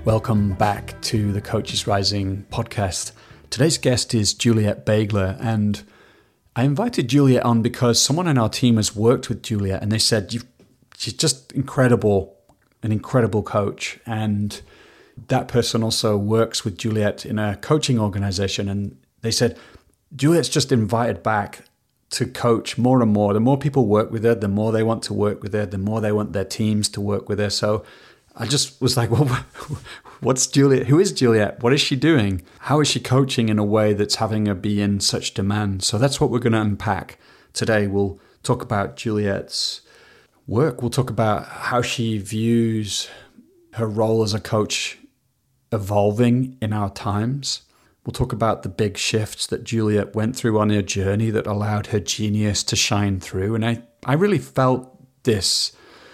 Welcome back to the Coaches Rising podcast. Today's guest is Juliet Baigler, and I invited Juliet on because someone on our team has worked with Juliet, and they said she's just incredible, an incredible coach. And that person also works with Juliet in a coaching organization, and they said Juliet's just invited back to coach more and more. The more people work with her, the more they want to work with her, the more they want their teams to work with her. So I just was like, well, what's Juliet? Who is Juliet? What is she doing? How is she coaching in a way that's having her be in such demand? So that's what we're going to unpack today. We'll talk about Juliet's work. We'll talk about how she views her role as a coach evolving in our times. We'll talk about the big shifts that Juliet went through on her journey that allowed her genius to shine through. And I really felt this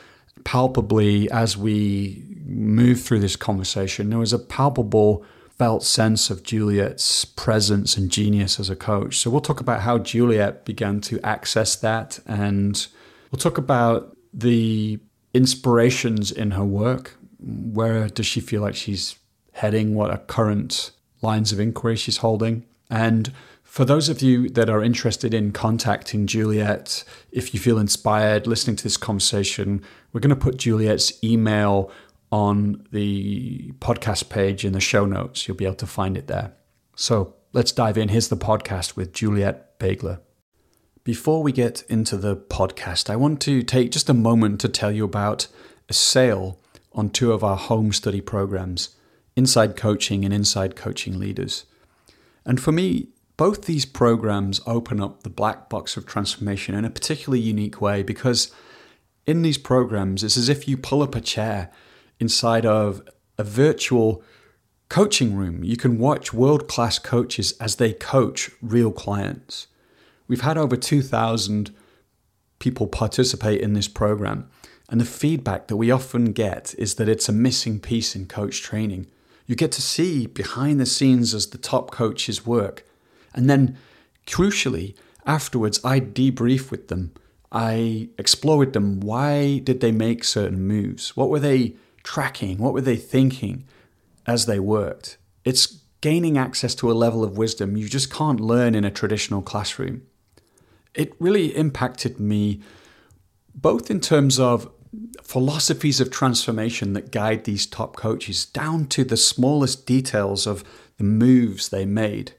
palpably as we moved through this conversation. There was a palpable felt sense of Juliet's presence and genius as a coach. So we'll talk about how Juliet began to access that, and we'll talk about the inspirations in her work. Where does she feel like she's heading? What are current lines of inquiry she's holding? And for those of you that are interested in contacting Juliet, if you feel inspired listening to this conversation, we're going to put Juliet's email on the podcast page in the show notes. You'll be able to find it there. So let's dive in. Here's the podcast with Juliet Baigler. Before we get into the podcast, I want to take just a moment to tell you about a sale on two of our home study programs, Inside Coaching and Inside Coaching Leaders. And for me, both these programs open up the black box of transformation in a particularly unique way, because in these programs, it's as if you pull up a chair inside of a virtual coaching room. You can watch world-class coaches as they coach real clients. We've had over 2,000 people participate in this program, and the feedback that we often get is that it's a missing piece in coach training. You get to see behind the scenes as the top coaches work. And then, crucially, afterwards, I debrief with them. I explore with them, why did they make certain moves? What were they tracking? What were they thinking as they worked? It's gaining access to a level of wisdom you just can't learn in a traditional classroom. It really impacted me, both in terms of philosophies of transformation that guide these top coaches, down to the smallest details of the moves they made.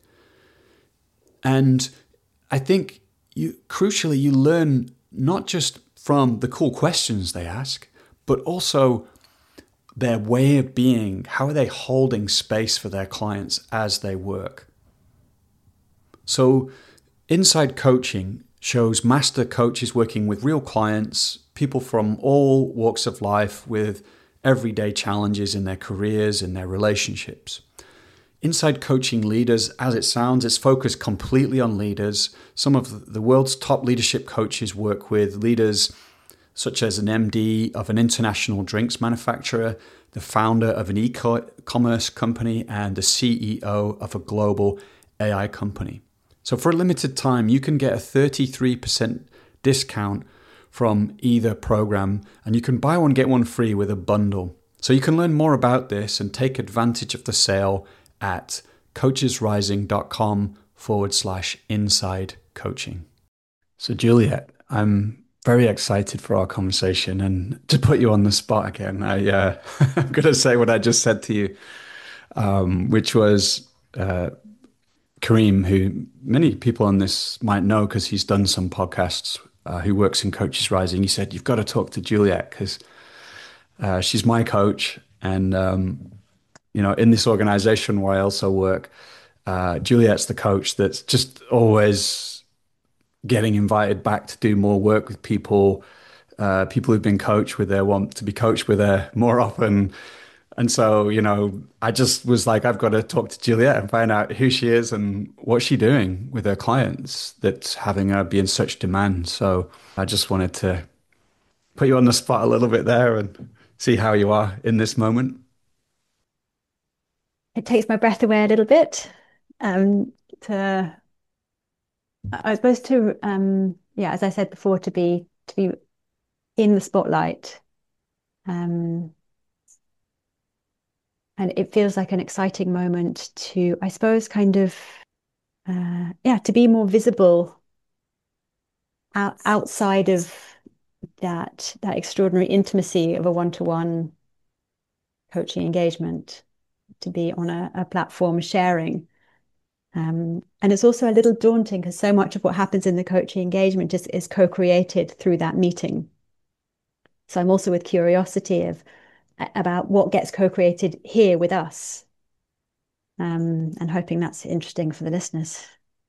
And I think crucially, you learn not just from the cool questions they ask, but also their way of being. How are they holding space for their clients as they work? So Inside Coaching shows master coaches working with real clients, people from all walks of life with everyday challenges in their careers and their relationships. Inside Coaching Leaders, as it sounds, is focused completely on leaders. Some of the world's top leadership coaches work with leaders such as an MD of an international drinks manufacturer, the founder of an e-commerce company, and the CEO of a global AI company. So for a limited time, you can get a 33% discount from either program, and you can buy one, get one free with a bundle. So you can learn more about this and take advantage of the sale at coachesrising.com/inside coaching. So Juliet, I'm very excited for our conversation, and to put you on the spot again, I'm going to say what I just said to you, which was Kareem, who many people on this might know because he's done some podcasts, who works in Coaches Rising. He said, you've got to talk to Juliet because she's my coach, and in this organization where I also work, Juliet's the coach that's just always getting invited back to do more work with people. People who've been coached with her want to be coached with her more often. And so, I just was like, I've got to talk to Juliet and find out who she is and what's she doing with her clients that's having her be in such demand. So I just wanted to put you on the spot a little bit there and see how you are in this moment. It takes my breath away a little bit. To I was supposed to as I said before, to be in the spotlight. And it feels like an exciting moment to, I suppose, kind of, yeah, to be more visible outside of that extraordinary intimacy of a one-to-one coaching engagement, to be on a platform sharing. And it's also a little daunting because so much of what happens in the coaching engagement is co-created through that meeting. So I'm also with curiosity about what gets co-created here with us, and hoping that's interesting for the listeners.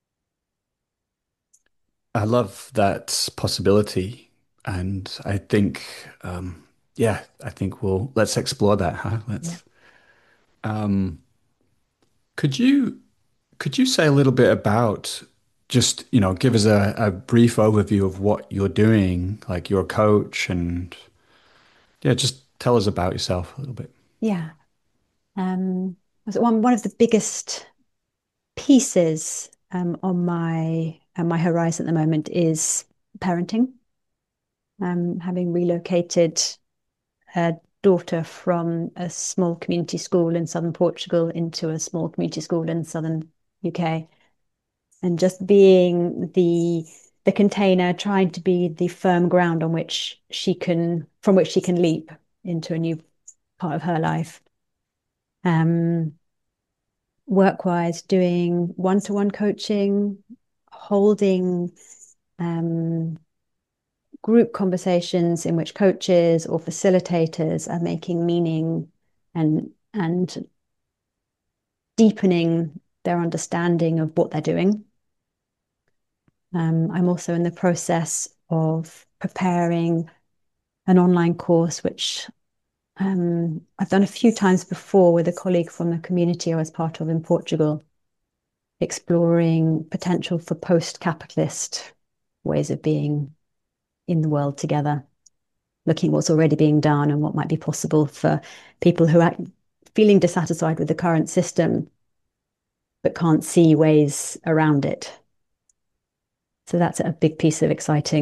I love that possibility. And I think, yeah, I think let's explore that, huh? Yeah. Um, could you, could you say a little bit about just, give us a brief overview of what you're doing, like you're a coach and yeah, just tell us about yourself a little bit. Yeah. Um, was one of the biggest pieces on my horizon at the moment is parenting. Having relocated a daughter from a small community school in southern Portugal into a small community school in southern UK, and just being the container, trying to be the firm ground on which from which she can leap into a new part of her life. Um, Work-wise, doing one-to-one coaching, holding um, group conversations in which coaches or facilitators are making meaning and deepening their understanding of what they're doing. I'm also in the process of preparing an online course, which I've done a few times before with a colleague from the community I was part of in Portugal, exploring potential for post-capitalist ways of being in the world together, looking at what's already being done and what might be possible for people who are feeling dissatisfied with the current system but can't see ways around it. So that's a big piece of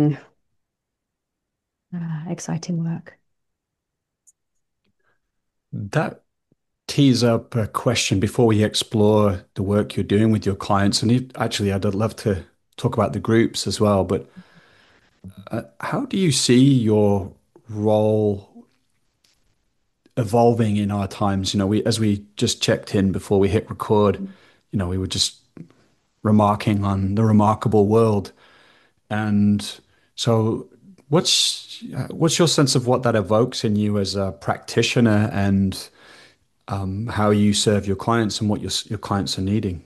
exciting work. That tease up a question before we explore the work you're doing with your clients. And actually, I'd love to talk about the groups as well. But how do you see your role evolving in our times? As we just checked in before we hit record, we were just remarking on the remarkable world. And so, what's your sense of what that evokes in you as a practitioner and how you serve your clients and what your clients are needing?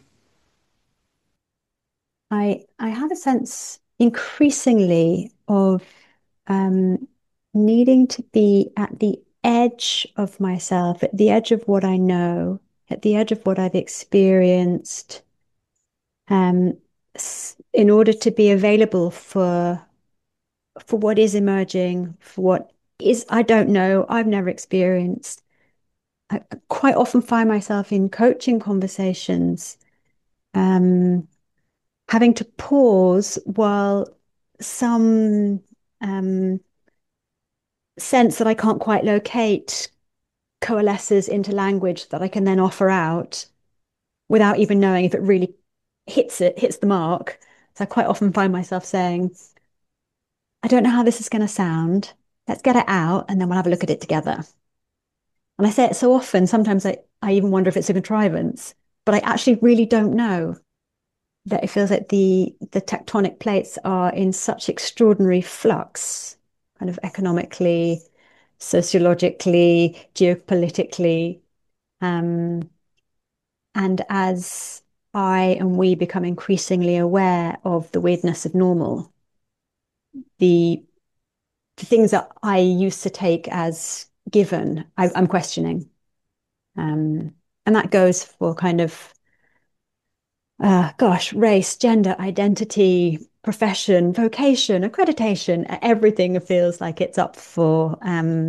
I have a sense increasingly of um, needing to be at the edge of myself, at the edge of what I know, at the edge of what I've experienced, um, in order to be available for what is emerging, for what is I don't know, I've never experienced. I quite often find myself in coaching conversations, um, having to pause while some um, sense that I can't quite locate coalesces into language that I can then offer out without even knowing if it really hits the mark. So I quite often find myself saying, I don't know how this is going to sound. Let's get it out and then we'll have a look at it together. And I say it so often, sometimes I even wonder if it's a contrivance, but I actually really don't know. That it feels like the tectonic plates are in such extraordinary flux, kind of economically, sociologically, geopolitically. Um, and as I and we become increasingly aware of the weirdness of normal, the, the things that I used to take as given, I'm questioning. Um, and that goes for kind of gosh, race, gender, identity, profession, vocation, accreditation, everything feels like it's up for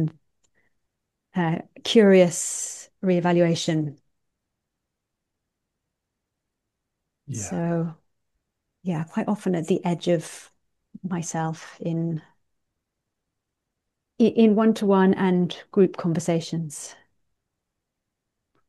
curious reevaluation. Yeah. So, yeah, quite often at the edge of myself in one-to-one and group conversations.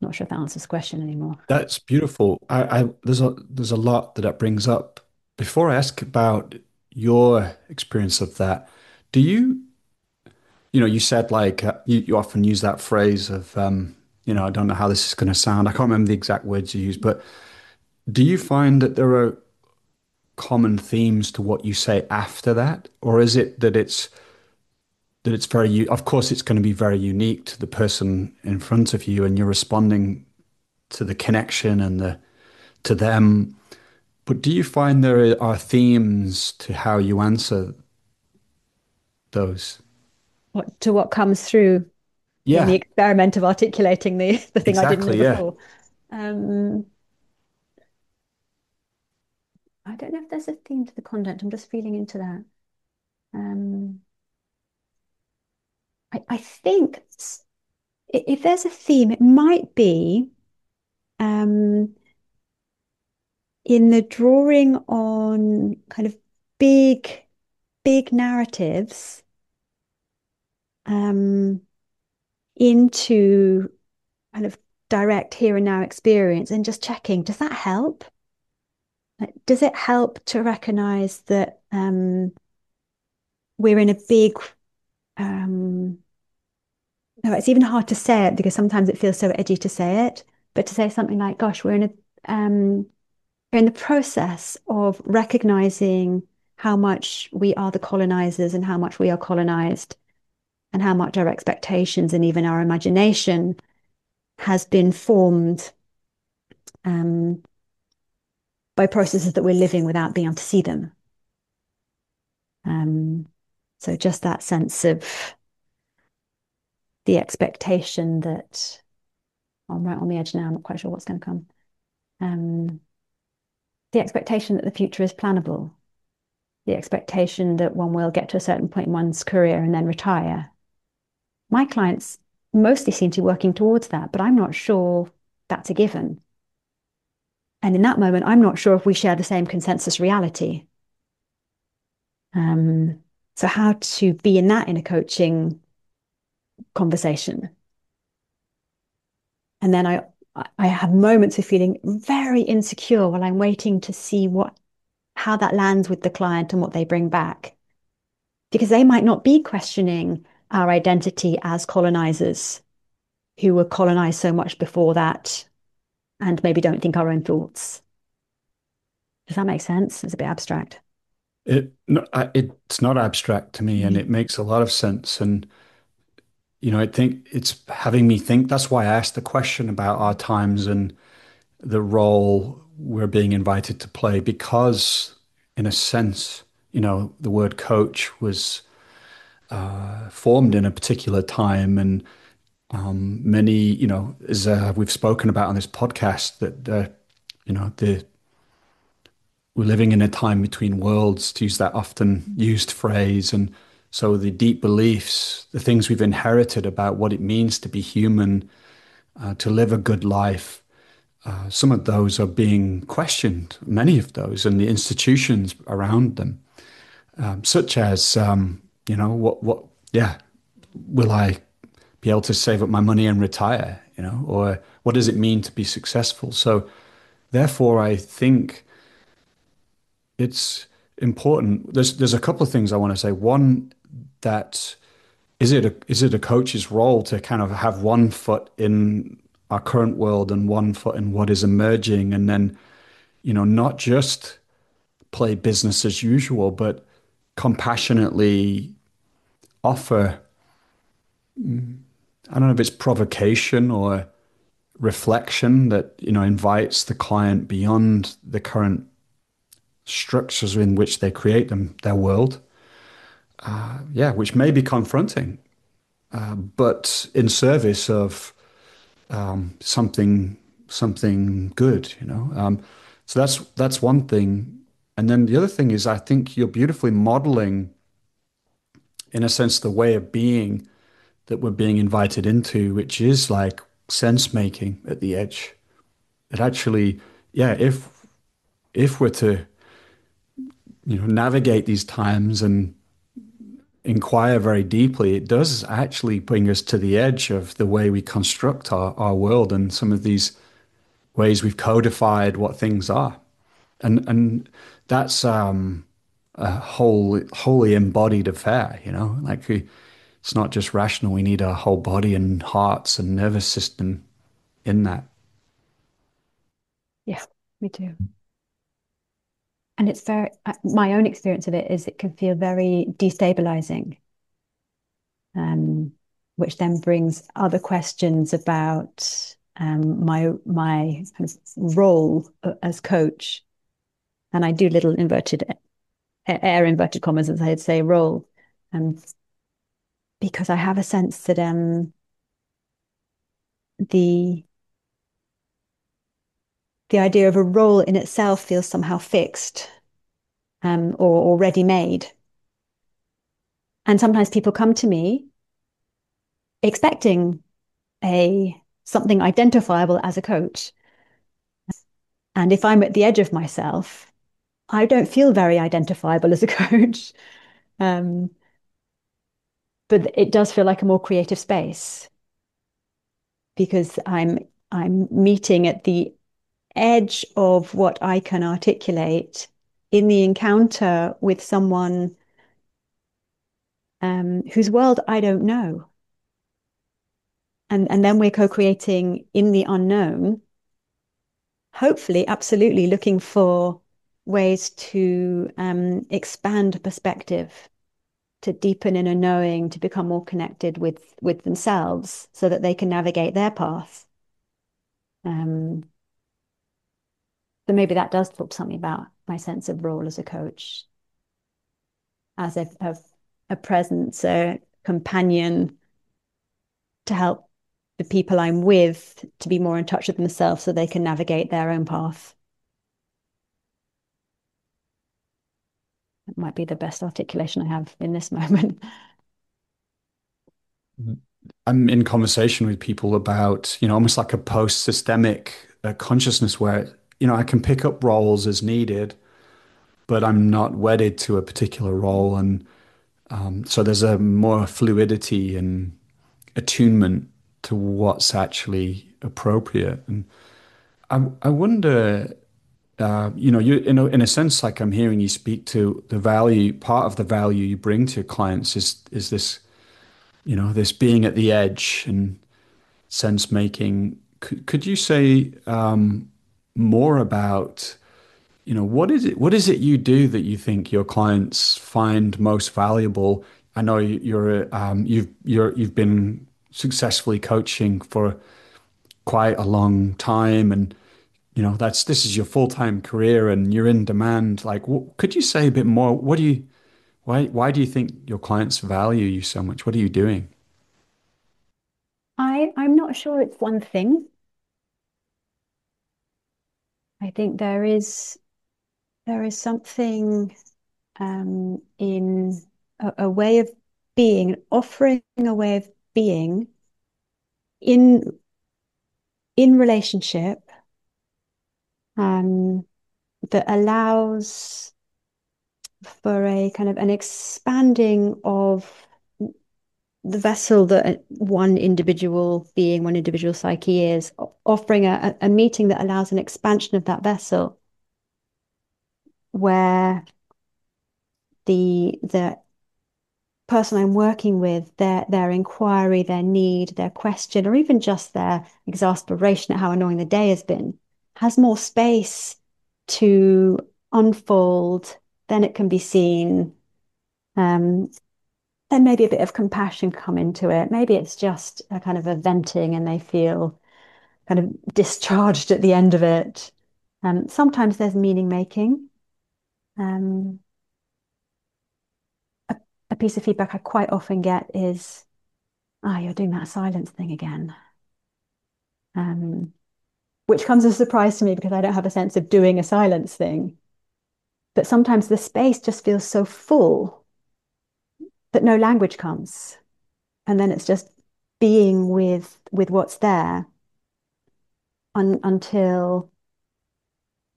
Not sure if that answers the question anymore. That's beautiful. There's a lot that that brings up. Before I ask about your experience of that, do you, you said like you often use that phrase of, I don't know how this is going to sound. I can't remember the exact words you use, but do you find that there are common themes to what you say after that, or is it that it's of course, it's going to be very unique to the person in front of you, and you're responding to the connection and the to them. But do you find there are themes to how you answer those? What comes through in the Yeah, experiment of articulating the thing I didn't know exactly. Yeah. before. Um, I don't know if there's a theme to the content. I'm just feeling into that. Um, I think if there's a theme, it might be um, in the drawing on kind of big, big narratives um, into kind of direct here and now experience and just checking, does that help? Like, does it help to recognize that we're in a big um, no, it's even hard to say it because sometimes it feels so edgy to say it, but to say something like, gosh, we're in the process of recognizing how much we are the colonizers and how much we are colonized and how much our expectations and even our imagination has been formed um, by processes that we're living without being able to see them. Um, so just that sense of the expectation that I'm right on the edge now, I'm not quite sure what's going to come. Um, the expectation that the future is plannable, the expectation that one will get to a certain point in one's career and then retire. My clients mostly seem to be working towards that, but I'm not sure that's a given. And in that moment, I'm not sure if we share the same consensus reality. Um, so how to be in a coaching conversation. And then I have moments of feeling very insecure while I'm waiting to see how that lands with the client and what they bring back. Because they might not be questioning our identity as colonizers who were colonized so much before that and maybe don't think our own thoughts. Does that make sense? It's a bit abstract. It's not abstract to me, and Mm. it makes a lot of sense. And I think it's having me think. That's why I asked the question about our times and the role we're being invited to play, because in a sense, the word coach was formed in a particular time, and many, as we've spoken about on this podcast, that the we're living in a time between worlds, to use that often used phrase. And so the deep beliefs, the things we've inherited about what it means to be human, to live a good life, some of those are being questioned, many of those, and the institutions around them, such as, yeah, will I be able to save up my money and retire, or what does it mean to be successful? So therefore, I think it's important. There's a couple of things I want to say. One, that is it a coach's role to kind of have one foot in our current world and one foot in what is emerging, and then not just play business as usual, but compassionately offer. I don't know if it's provocation or reflection that invites the client beyond the current structures in which they create their world. Yeah, which may be confronting, but in service of something good. So that's one thing, and then the other thing is I think you're beautifully modeling, in a sense, the way of being that we're being invited into, which is like sense making at the edge. It actually, yeah, if we're to navigate these times and inquire very deeply, it does actually bring us to the edge of the way we construct our world and some of these ways we've codified what things are. And that's a wholly embodied affair, you know, like it's not just rational. We need our whole body and hearts and nervous system in that. Yeah, me too. And it's very, my own experience of it is it can feel very destabilizing, um, which then brings other questions about my kind of role as coach. And I do little inverted commas, as I'd say, role, um, because I have a sense that the the idea of a role in itself feels somehow fixed, or ready made. And sometimes people come to me expecting a something identifiable as a coach. And if I'm at the edge of myself, I don't feel very identifiable as a coach. Um, but it does feel like a more creative space because I'm meeting at the edge of what I can articulate in the encounter with someone whose world I don't know. And then we're co-creating in the unknown, hopefully, absolutely looking for ways to expand perspective, to deepen inner knowing, to become more connected with themselves so that they can navigate their path. Um, so maybe that does talk something about my sense of role as a coach, as a presence, a companion to help the people I'm with to be more in touch with themselves so they can navigate their own path. It might be the best articulation I have in this moment. I'm in conversation with people about, you know, almost like a post-systemic consciousness where, you know, I can pick up roles as needed, but I'm not wedded to a particular role. And so there's a more fluidity and attunement to what's actually appropriate. And I wonder, you know, you in a sense, like I'm hearing you speak to the value, part of the value you bring to your clients is this, you know, this being at the edge and sense making. Could you say more about, you know, what is it you do that you think your clients find most valuable? I know you've been successfully coaching for quite a long time, and you know this is your full-time career, and you're in demand. Like, could you say a bit more? What do you why do you think your clients value you so much? What are you doing? I'm not sure it's one thing. I think there is something in a way of being, offering a way of being in in relationship, um, that allows for a kind of an expanding of the vessel that one individual being, one individual psyche is, offering a meeting that allows an expansion of that vessel where the person I'm working with, their inquiry, their need, their question, or even just their exasperation at how annoying the day has been, has more space to unfold, then it can be seen. Um, then maybe a bit of compassion come into it. Maybe it's just a kind of a venting and they feel kind of discharged at the end of it. Sometimes there's meaning making. Um, a, a piece of feedback I quite often get is, ah, you're doing that silence thing again. Um, which comes as a surprise to me because I don't have a sense of doing a silence thing. But sometimes the space just feels so full that no language comes. And then it's just being with what's there until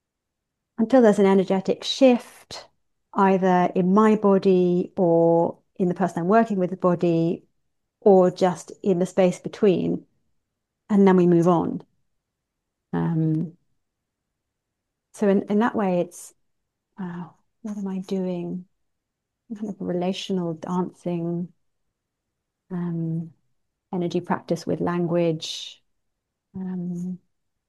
there's an energetic shift, either in my body or in the person I'm working with the body or just in the space between, and then we move on. Um, so in that way, it's what am I doing? Kind of relational dancing, um, energy practice with language. Um,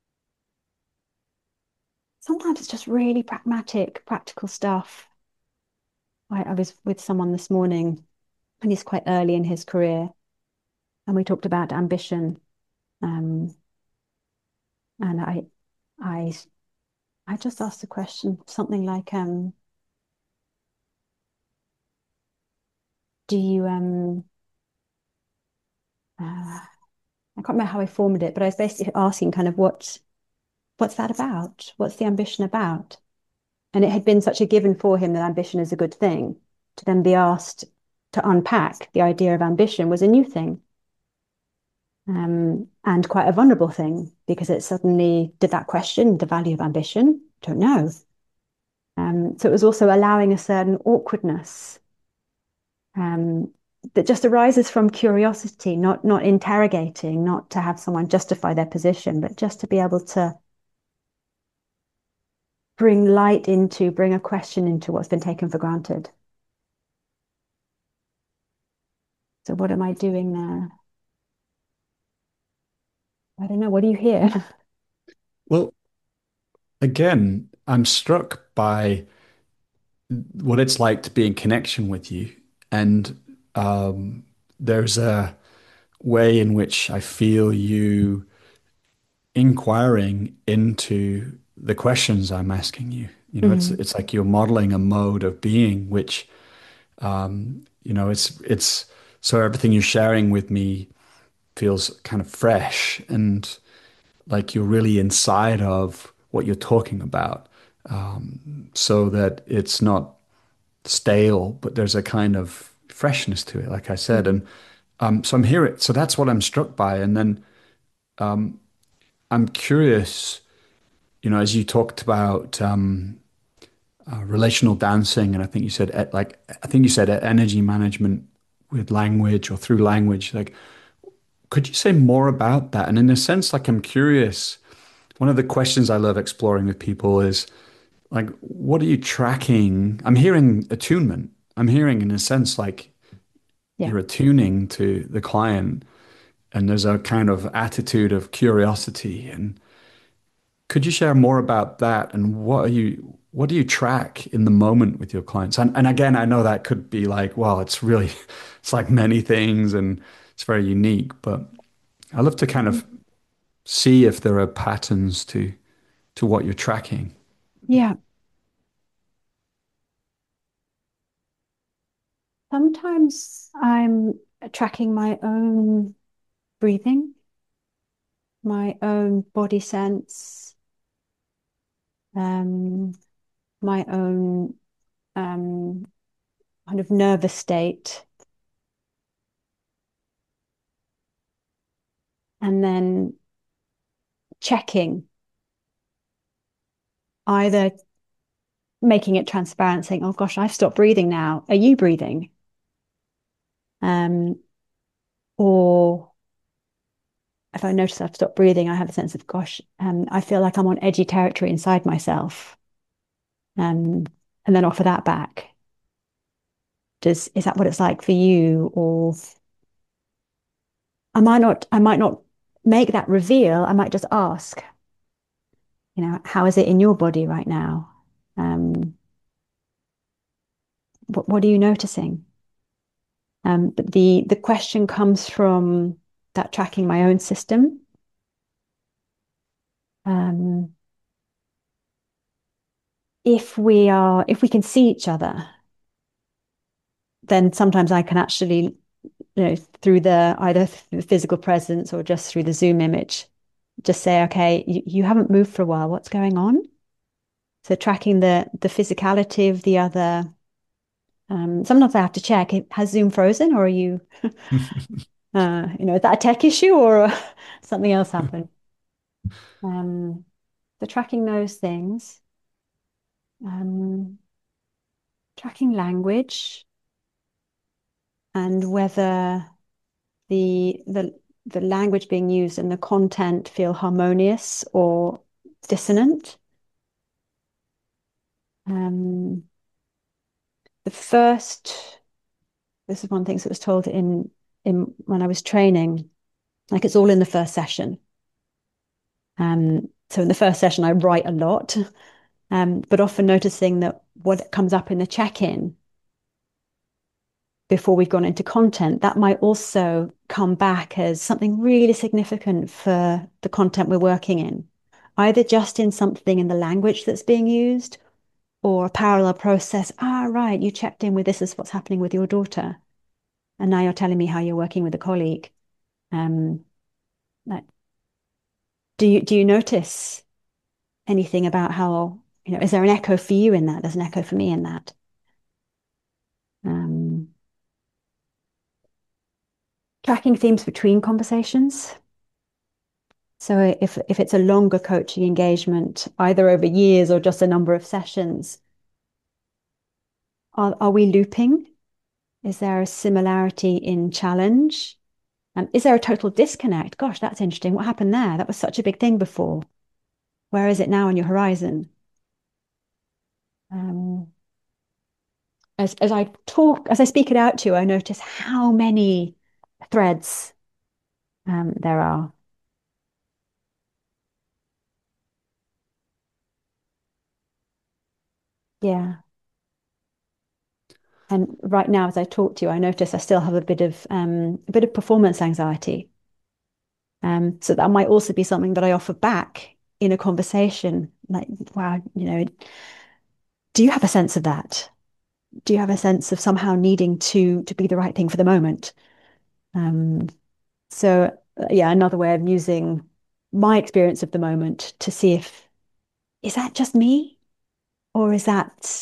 Sometimes it's just really pragmatic, practical stuff. I was with someone this morning, and he's quite early in his career, and we talked about ambition. Um, and I, I just asked a question, something like, "Do you I can't remember how I formed it, but I was basically asking kind of what's that about? What's the ambition about?" And it had been such a given for him that ambition is a good thing. To then be asked to unpack the idea of ambition was a new thing. And quite a vulnerable thing because it suddenly did that question the value of ambition? Don't know. So it was also allowing a certain awkwardness um, that just arises from curiosity, not interrogating, not to have someone justify their position, but just to be able to bring a question into what's been taken for granted. So what am I doing there? I don't know. What do you hear? Well, again, I'm struck by what it's like to be in connection with you. And there's a way in which I feel you inquiring into the questions I'm asking you. You know, Mm, it's like you're modeling a mode of being, which it's so everything you're sharing with me feels kind of fresh and like you're really inside of what you're talking about, so that it's not stale, but there's a kind of freshness to it, like I said. mm, And so I'm hearing, so that's what I'm struck by. And then I'm curious, as you talked about relational dancing, and I think you said energy management with language or through language. Like, could you say more about that? And in a sense, like I'm curious. One of the questions I love exploring with people is like, what are you tracking? I'm hearing attunement. I'm hearing, in a sense, like yeah. you're attuning to the client, and there's a kind of attitude of curiosity. And could you share more about that? And what do you track in the moment with your clients? And again, I know that could be like, well, it's really, it's like many things, and it's very unique. But I love to kind of see if there are patterns to what you're tracking. Yeah. Sometimes I'm tracking my own breathing, my own body sense, um, my own um, kind of nervous state, and then checking, either making it transparent, saying, "Oh gosh, I've stopped breathing now. Are you breathing?" Um, or if I notice I've stopped breathing, I have a sense of, gosh, I feel like I'm on edgy territory inside myself. Um, and then offer that back. Is that what it's like for you? Or I might not make that reveal. I might just ask, how is it in your body right now? Um, what are you noticing? But the question comes from that tracking my own system. Um, if we can see each other, then sometimes I can actually, through the either the physical presence or just through the Zoom image, just say, okay, you haven't moved for a while. What's going on? So tracking the physicality of the other. Sometimes I have to check, has Zoom frozen or are you, is that a tech issue or something else happened? Um, so tracking those things, um, tracking language. and whether the language being used and the content feel harmonious or dissonant. Um, the first, this is one thing that was told in when I was training, like it's all in the first session. So in the first session, I write a lot, but often noticing that what comes up in the check-in before we've gone into content, that might also come back as something really significant for the content we're working in, either just in something in the language that's being used or a parallel process. Ah, right, you checked in with this is what's happening with your daughter. And now you're telling me how you're working with a colleague. Um, like, do you notice anything about how, is there an echo for you in that? There's an echo for me in that. Um, Tracking themes between conversations. So if it's a longer coaching engagement, either over years or just a number of sessions, are we looping? Is there a similarity in challenge? Is there a total disconnect? Gosh, that's interesting. What happened there? That was such a big thing before. Where is it now on your horizon? Um, as I talk, as I speak it out to you, I notice how many threads there are. Yeah. And right now, as I talk to you, I notice I still have a bit of performance anxiety. So that might also be something that I offer back in a conversation. Like, wow, do you have a sense of that? Do you have a sense of somehow needing to be the right thing for the moment? Um, yeah, another way of using my experience of the moment to see if is that just me, or is that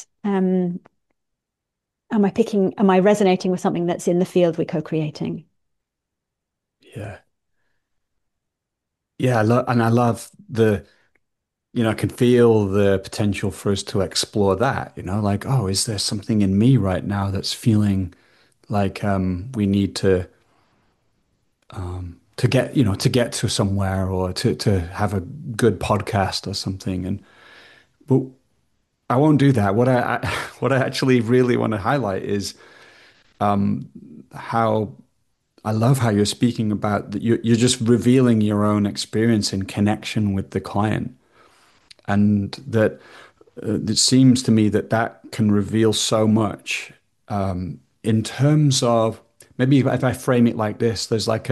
am I resonating with something that's in the field we're co-creating? Yeah. Yeah, I love I can feel the potential for us to explore that, like, oh, is there something in me right now that's feeling like we need to get to somewhere or to have a good podcast or something. But I won't do that. What I what I actually really want to highlight is how I love how you're speaking about that you're just revealing your own experience in connection with the client. And that it seems to me that that can reveal so much in terms of maybe if I frame it like this, there's like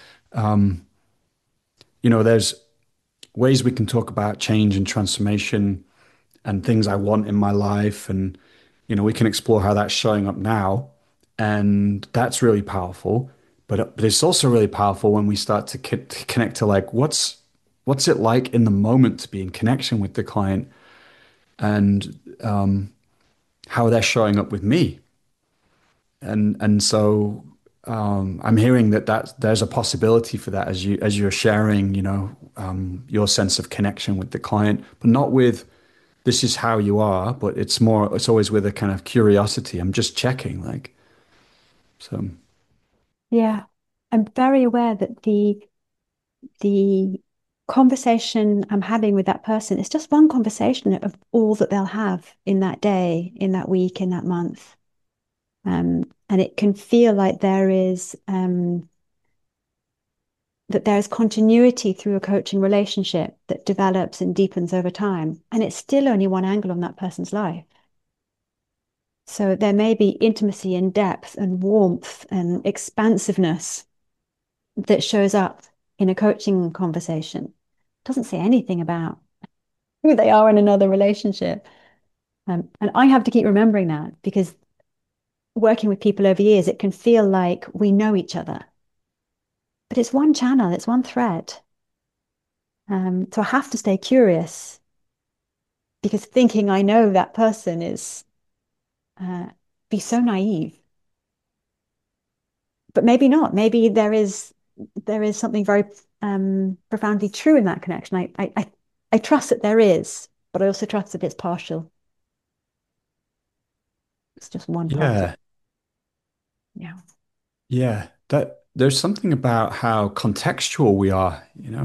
there's ways we can talk about change and transformation and things I want in my life. And, we can explore how that's showing up now. And that's really powerful. But it's also really powerful when we start to connect to like, what's it like in the moment to be in connection with the client and how they're showing up with me. And so I'm hearing that there's a possibility for that as you're sharing, your sense of connection with the client, but not with this is how you are, but it's always with a kind of curiosity. I'm just checking, like, so Yeah, I'm very aware that the conversation I'm having with that person is just one conversation of all that they'll have in that day, in that week, in that month. And it can feel like there's continuity through a coaching relationship that develops and deepens over time. And it's still only one angle on that person's life. So there may be intimacy and depth and warmth and expansiveness that shows up in a coaching conversation. It doesn't say anything about who they are in another relationship. And I have to keep remembering that because working with people over years, it can feel like we know each other, but it's one channel, it's one thread. So I have to stay curious because thinking I know that person is uh, be so naive. But maybe not. Maybe there is something very profoundly true in that connection. I trust that there is, but I also trust that it's partial. It's just one part of yeah. yeah. Yeah, that there's something about how contextual we are,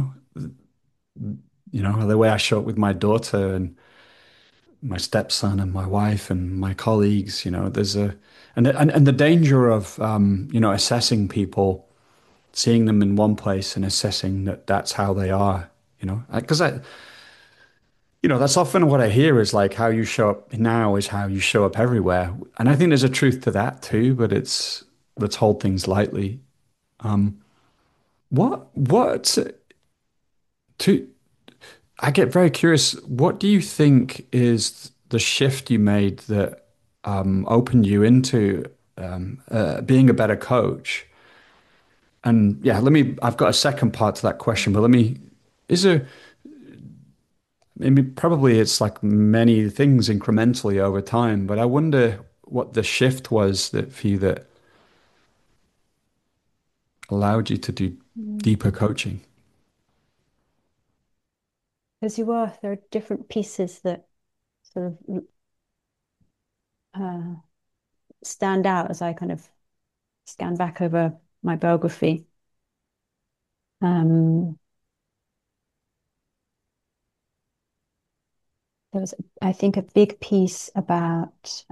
the way I show up with my daughter and my stepson and my wife and my colleagues, there's a and the danger of assessing people, seeing them in one place and assessing that that's how they are, because that's often what I hear is like how you show up now is how you show up everywhere. And I think there's a truth to that too, but let's hold things lightly. Um, what to I get very curious. What do you think is the shift you made that opened you into being a better coach? And yeah, I've got a second part to that question, but is there, maybe probably it's like many things incrementally over time, but I wonder what the shift was that for you that allowed you to do Mm. deeper coaching. As you are, there are different pieces that sort of uh, stand out as I kind of scan back over my biography. Um, there was, I think, a big piece about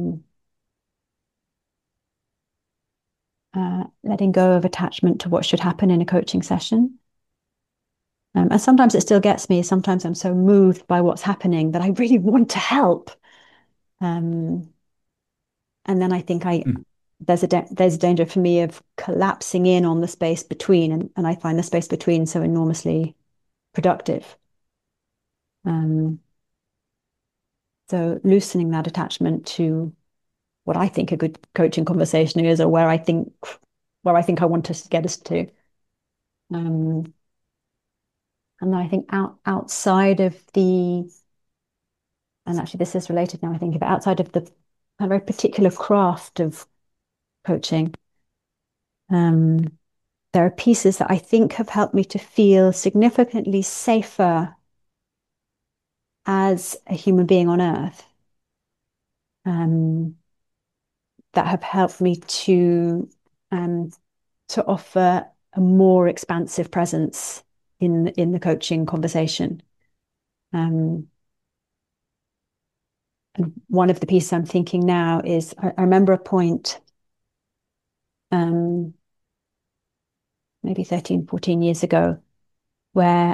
letting go of attachment to what should happen in a coaching session. And sometimes it still gets me. Sometimes I'm so moved by what's happening that I really want to help. Um, and then I think Mm. there's a danger for me of collapsing in on the space between, and I find the space between so enormously productive. Um, so loosening that attachment to what I think a good coaching conversation is, or where I think I want to get us to. Um, and then I think outside of the, and actually this is related now, I think, but outside of the a very particular craft of coaching, um, there are pieces that I think have helped me to feel significantly safer as a human being on earth, um, that have helped me um, to offer a more expansive presence in the coaching conversation. Um, and one of the pieces I'm thinking now is I remember a point, um, maybe 13, 14 years ago, where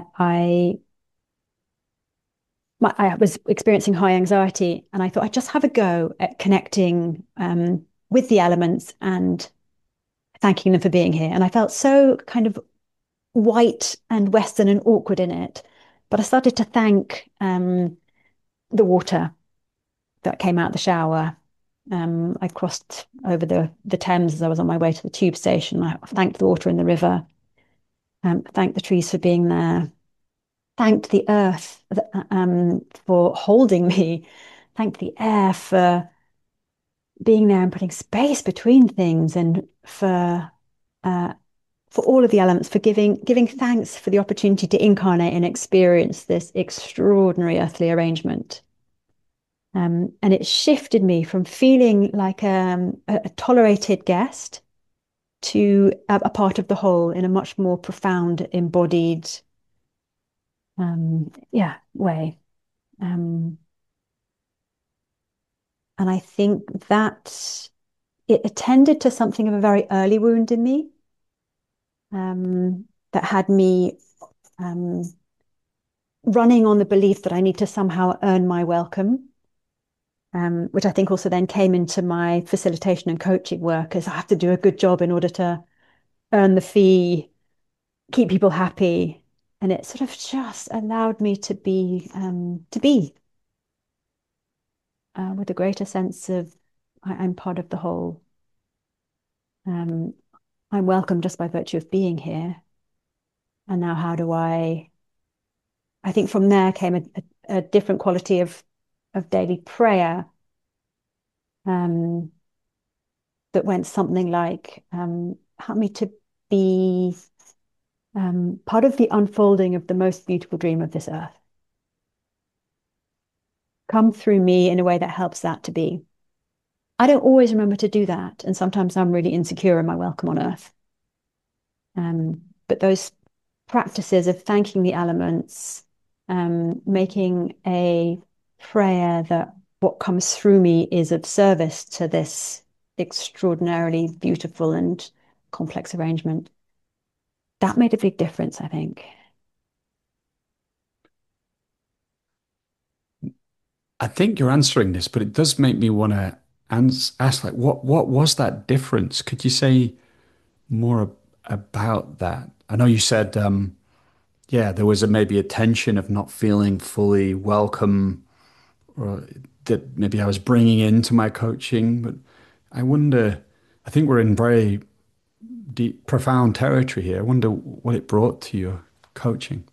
I was experiencing high anxiety, and I thought I'd just have a go at connecting with the elements and thanking them for being here. And I felt so kind of white and Western and awkward in it. But I started to thank the water that came out of the shower. I crossed over the Thames as I was on my way to the tube station. I thanked the water in the river, thanked the trees for being there, thanked the earth for holding me, thanked the air for being there and putting space between things, and uh, for all of the elements, for giving thanks for the opportunity to incarnate and experience this extraordinary earthly arrangement. And it shifted me from feeling like a tolerated guest to a part of the whole in a much more profound, embodied, yeah, way. Um, and I think that it attended to something of a very early wound in me, that had me um, running on the belief that I need to somehow earn my welcome, which I think also then came into my facilitation and coaching work as I have to do a good job in order to earn the fee, keep people happy. And it sort of just allowed me to be with a greater sense of I'm part of the whole. Um, I'm welcome just by virtue of being here. And now how do I think from there came a different quality of daily prayer, um, that went something like, help me to be part of the unfolding of the most beautiful dream of this earth. Come through me in a way that helps that to be. I don't always remember to do that. And sometimes I'm really insecure in my welcome on earth. But those practices of thanking the elements, making a prayer that what comes through me is of service to this extraordinarily beautiful and complex arrangement, that made a big difference, I think. I think you're answering this, but it does make me want to ask, like, what was that difference? Could you say more about that? I know you said, yeah, there was maybe a tension of not feeling fully welcome, or that maybe I was bringing into my coaching, but I wonder. I think we're in very deep, profound territory here. I wonder what it brought to your coaching.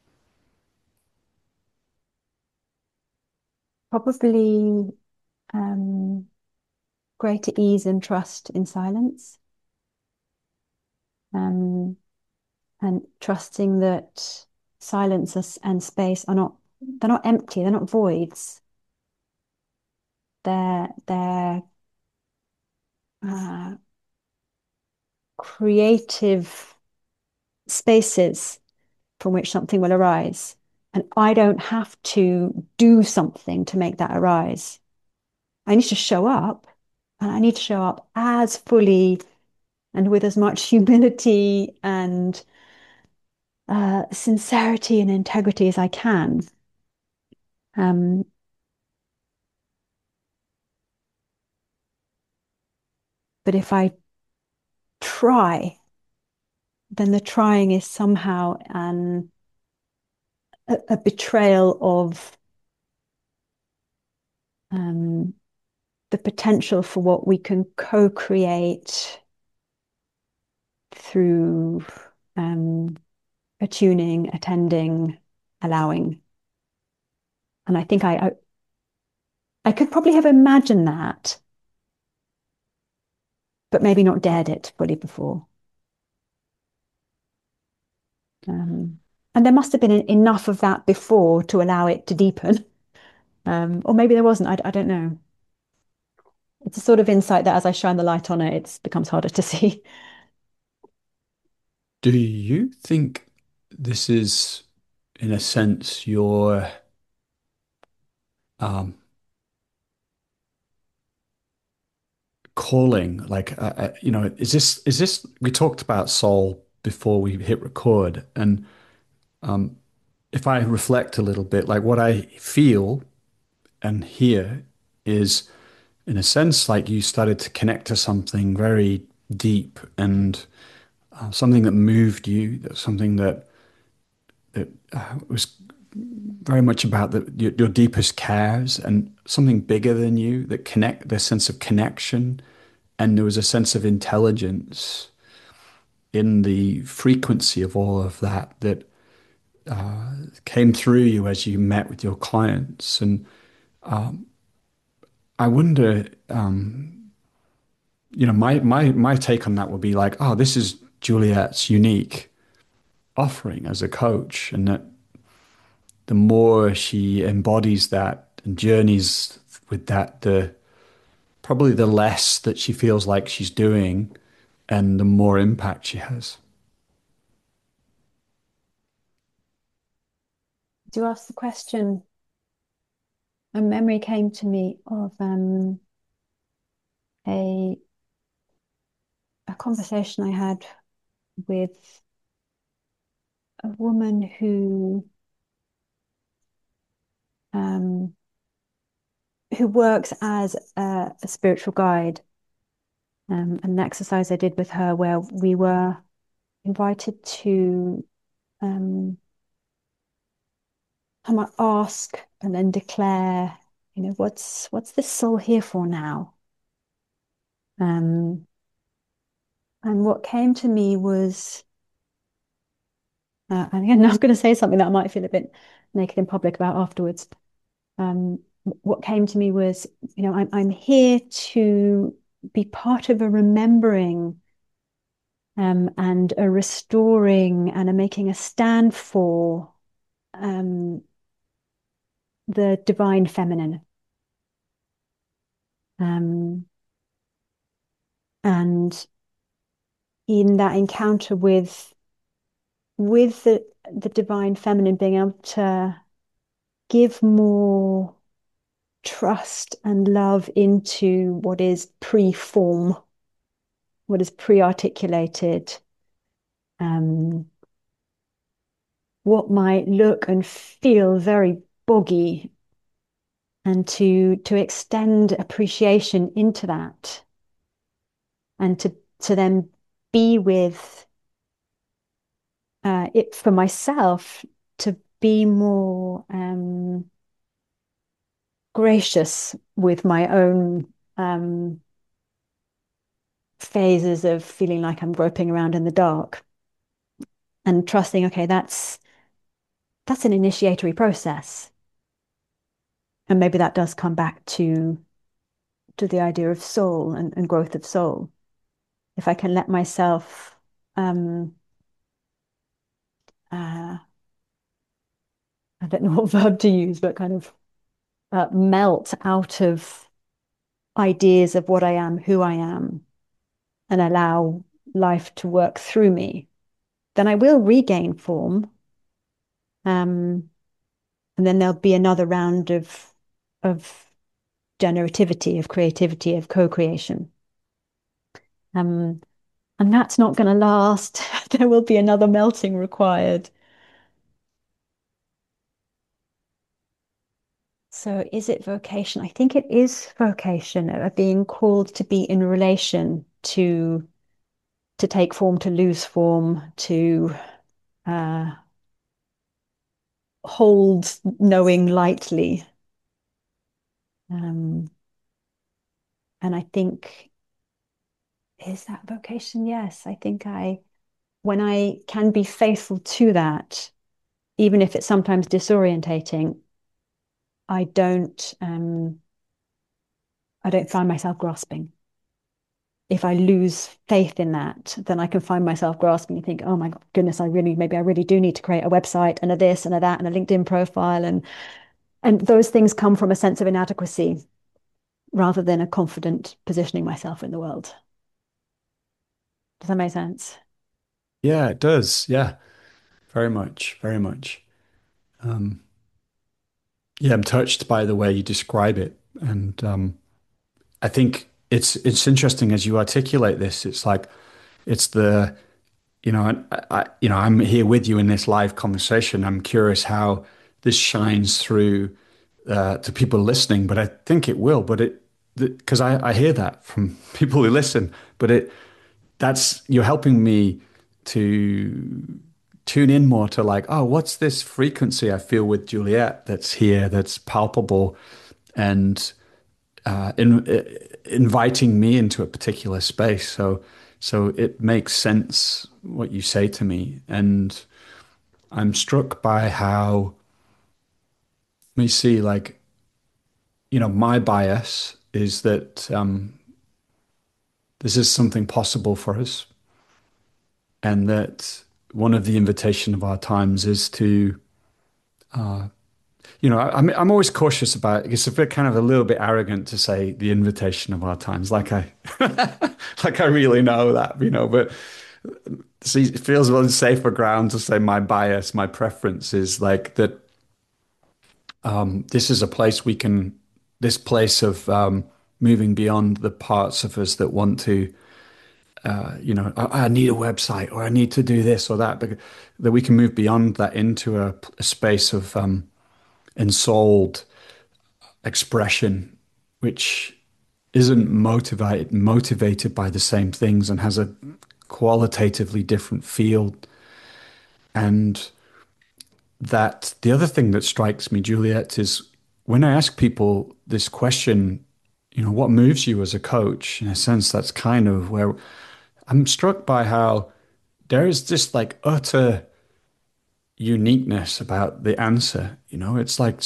Probably um, greater ease and trust in silence, um, and trusting that silence and space are not, they're not empty, they're not voids. They're uh, creative spaces from which something will arise. And I don't have to do something to make that arise. I need to show up, and I need to show up as fully and with as much humility and sincerity and integrity as I can. Um, but if I try, then the trying is somehow a betrayal of um, the potential for what we can co-create through um, attuning, attending, allowing. And I think I could probably have imagined that, but maybe not dared it fully before. Um, and there must have been enough of that before to allow it to deepen. Or maybe there wasn't. I don't know. It's a sort of insight that as I shine the light on it, it becomes harder to see. Do you think this is, in a sense, your um, calling? Like, is this? We talked about soul before we hit record, and if I reflect a little bit, like what I feel and hear is, in a sense, like you started to connect to something very deep and something that moved you, something that was very much about your deepest cares and something bigger than you that connect the sense of connection, and there was a sense of intelligence in the frequency of all of that that came through you as you met with your clients. And I wonder, my take on that would be like, oh, this is Juliet's unique offering as a coach, and that the more she embodies that and journeys with that, the probably the less that she feels like she's doing, and the more impact she has. To ask the question, a memory came to me of a a conversation I had with a woman um, who works as a spiritual guide. An exercise I did with her where we were invited to um, come and ask and then declare, what's this soul here for now? Um, and what came to me was, and again, I'm going to say something that I might feel a bit naked in public about afterwards. Um, what came to me was, I'm here to be part of a remembering and a restoring and a making a stand for um, the divine feminine. And in that encounter with the divine feminine, being able to give more trust and love into what is pre-form, what is pre-articulated, um, what might look and feel very boggy, and to extend appreciation into that, and to then be with it for myself, to be more gracious with my own phases of feeling like I'm groping around in the dark, and trusting, okay, that's an initiatory process. And maybe that does come back to the idea of soul and growth of soul. If I can let myself uh, I don't know what verb to use, but kind of melt out of ideas of what I am, who I am, and allow life to work through me, then I will regain form. Um, and then there'll be another round of generativity, of creativity, of co-creation. Um, and that's not going to last. There will be another melting required. So is it vocation? I think it is vocation, being called to be in relation, to take form, to lose form, to uh, hold knowing lightly. Um, and I think, is that vocation? Yes, I think when I can be faithful to that, even if it's sometimes disorientating, I don't, um, I don't find myself grasping. If I lose faith in that, then I can find myself grasping and think, oh my goodness, maybe I really do need to create a website and a this and a that and a LinkedIn profile. And those things come from a sense of inadequacy rather than a confident positioning myself in the world. Does that make sense? Yeah, it does. Yeah, very much, very much. Um, yeah, I'm touched by the way you describe it, and I think it's interesting as you articulate this. It's like it's the I'm here with you in this live conversation. I'm curious how this shines through to people listening, but I think it will. But because I hear that from people who listen, but that's you're helping me to tune in more to like, oh, what's this frequency I feel with Juliet that's here, that's palpable, and inviting me into a particular space. So it makes sense what you say to me, and I'm struck by how, let me see, like, my bias is that this is something possible for us, and that one of the invitation of our times is to, I'm always cautious about it's a bit kind of a little bit arrogant to say the invitation of our times, like I, like I really know that, but see, it feels on safer ground to say my bias, my preference is like that. This is a place this place of moving beyond the parts of us that want to, I need a website or I need to do this or that, but that we can move beyond that into a space of ensouled expression, which isn't motivated by the same things and has a qualitatively different feel. And that the other thing that strikes me, Juliet, is when I ask people this question, what moves you as a coach? In a sense, that's kind of where I'm struck by how there is this like utter uniqueness about the answer. It's like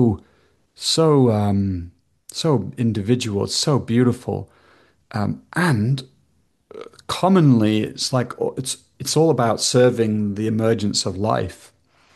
so individual, it's so beautiful. And commonly it's like it's all about serving the emergence of life.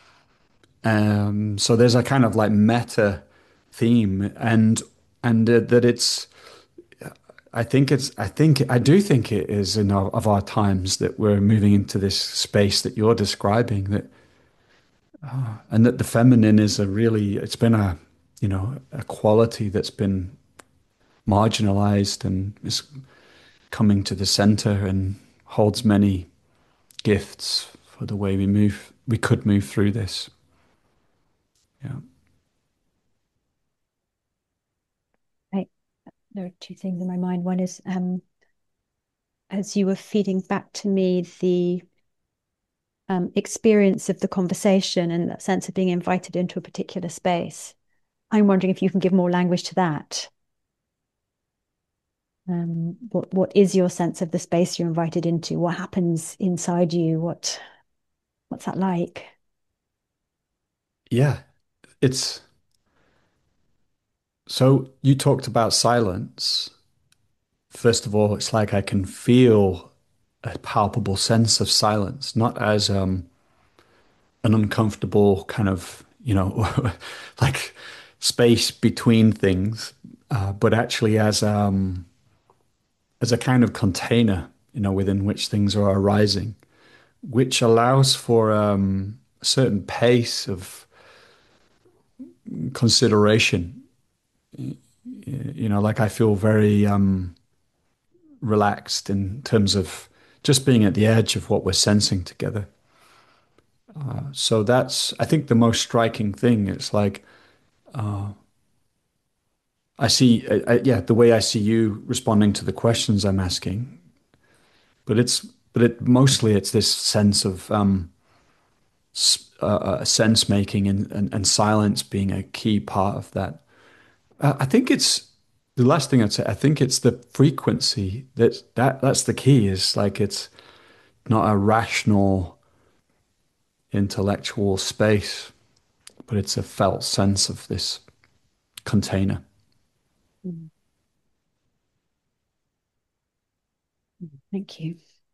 So there's a kind of like meta theme, and that it's I do think it is in of our times that we're moving into this space that you're describing that, and that the feminine is a really, it's been a, a quality that's been marginalized and is coming to the center and holds many gifts for the way we could move through this. Yeah. Right. There are two things in my mind. One is as you were feeding back to me the experience of the conversation and that sense of being invited into a particular space. I'm wondering if you can give more language to that. What is your sense of the space you're invited into? What happens inside you? What's that like? Yeah. It's so you talked about silence. First of all, it's like I can feel a palpable sense of silence, not as an uncomfortable kind of, like space between things, but actually as a kind of container, within which things are arising, which allows for a certain pace of consideration. Like I feel very relaxed in terms of just being at the edge of what we're sensing together. So that's, I think, the most striking thing. It's like I see, yeah, the way I see you responding to the questions I'm asking, but it mostly it's this sense of sense making and silence being a key part of that. I think it's the last thing I'd say. I think it's the frequency that's the key. Is like it's not a rational intellectual space, but it's a felt sense of this container. Mm. Thank you.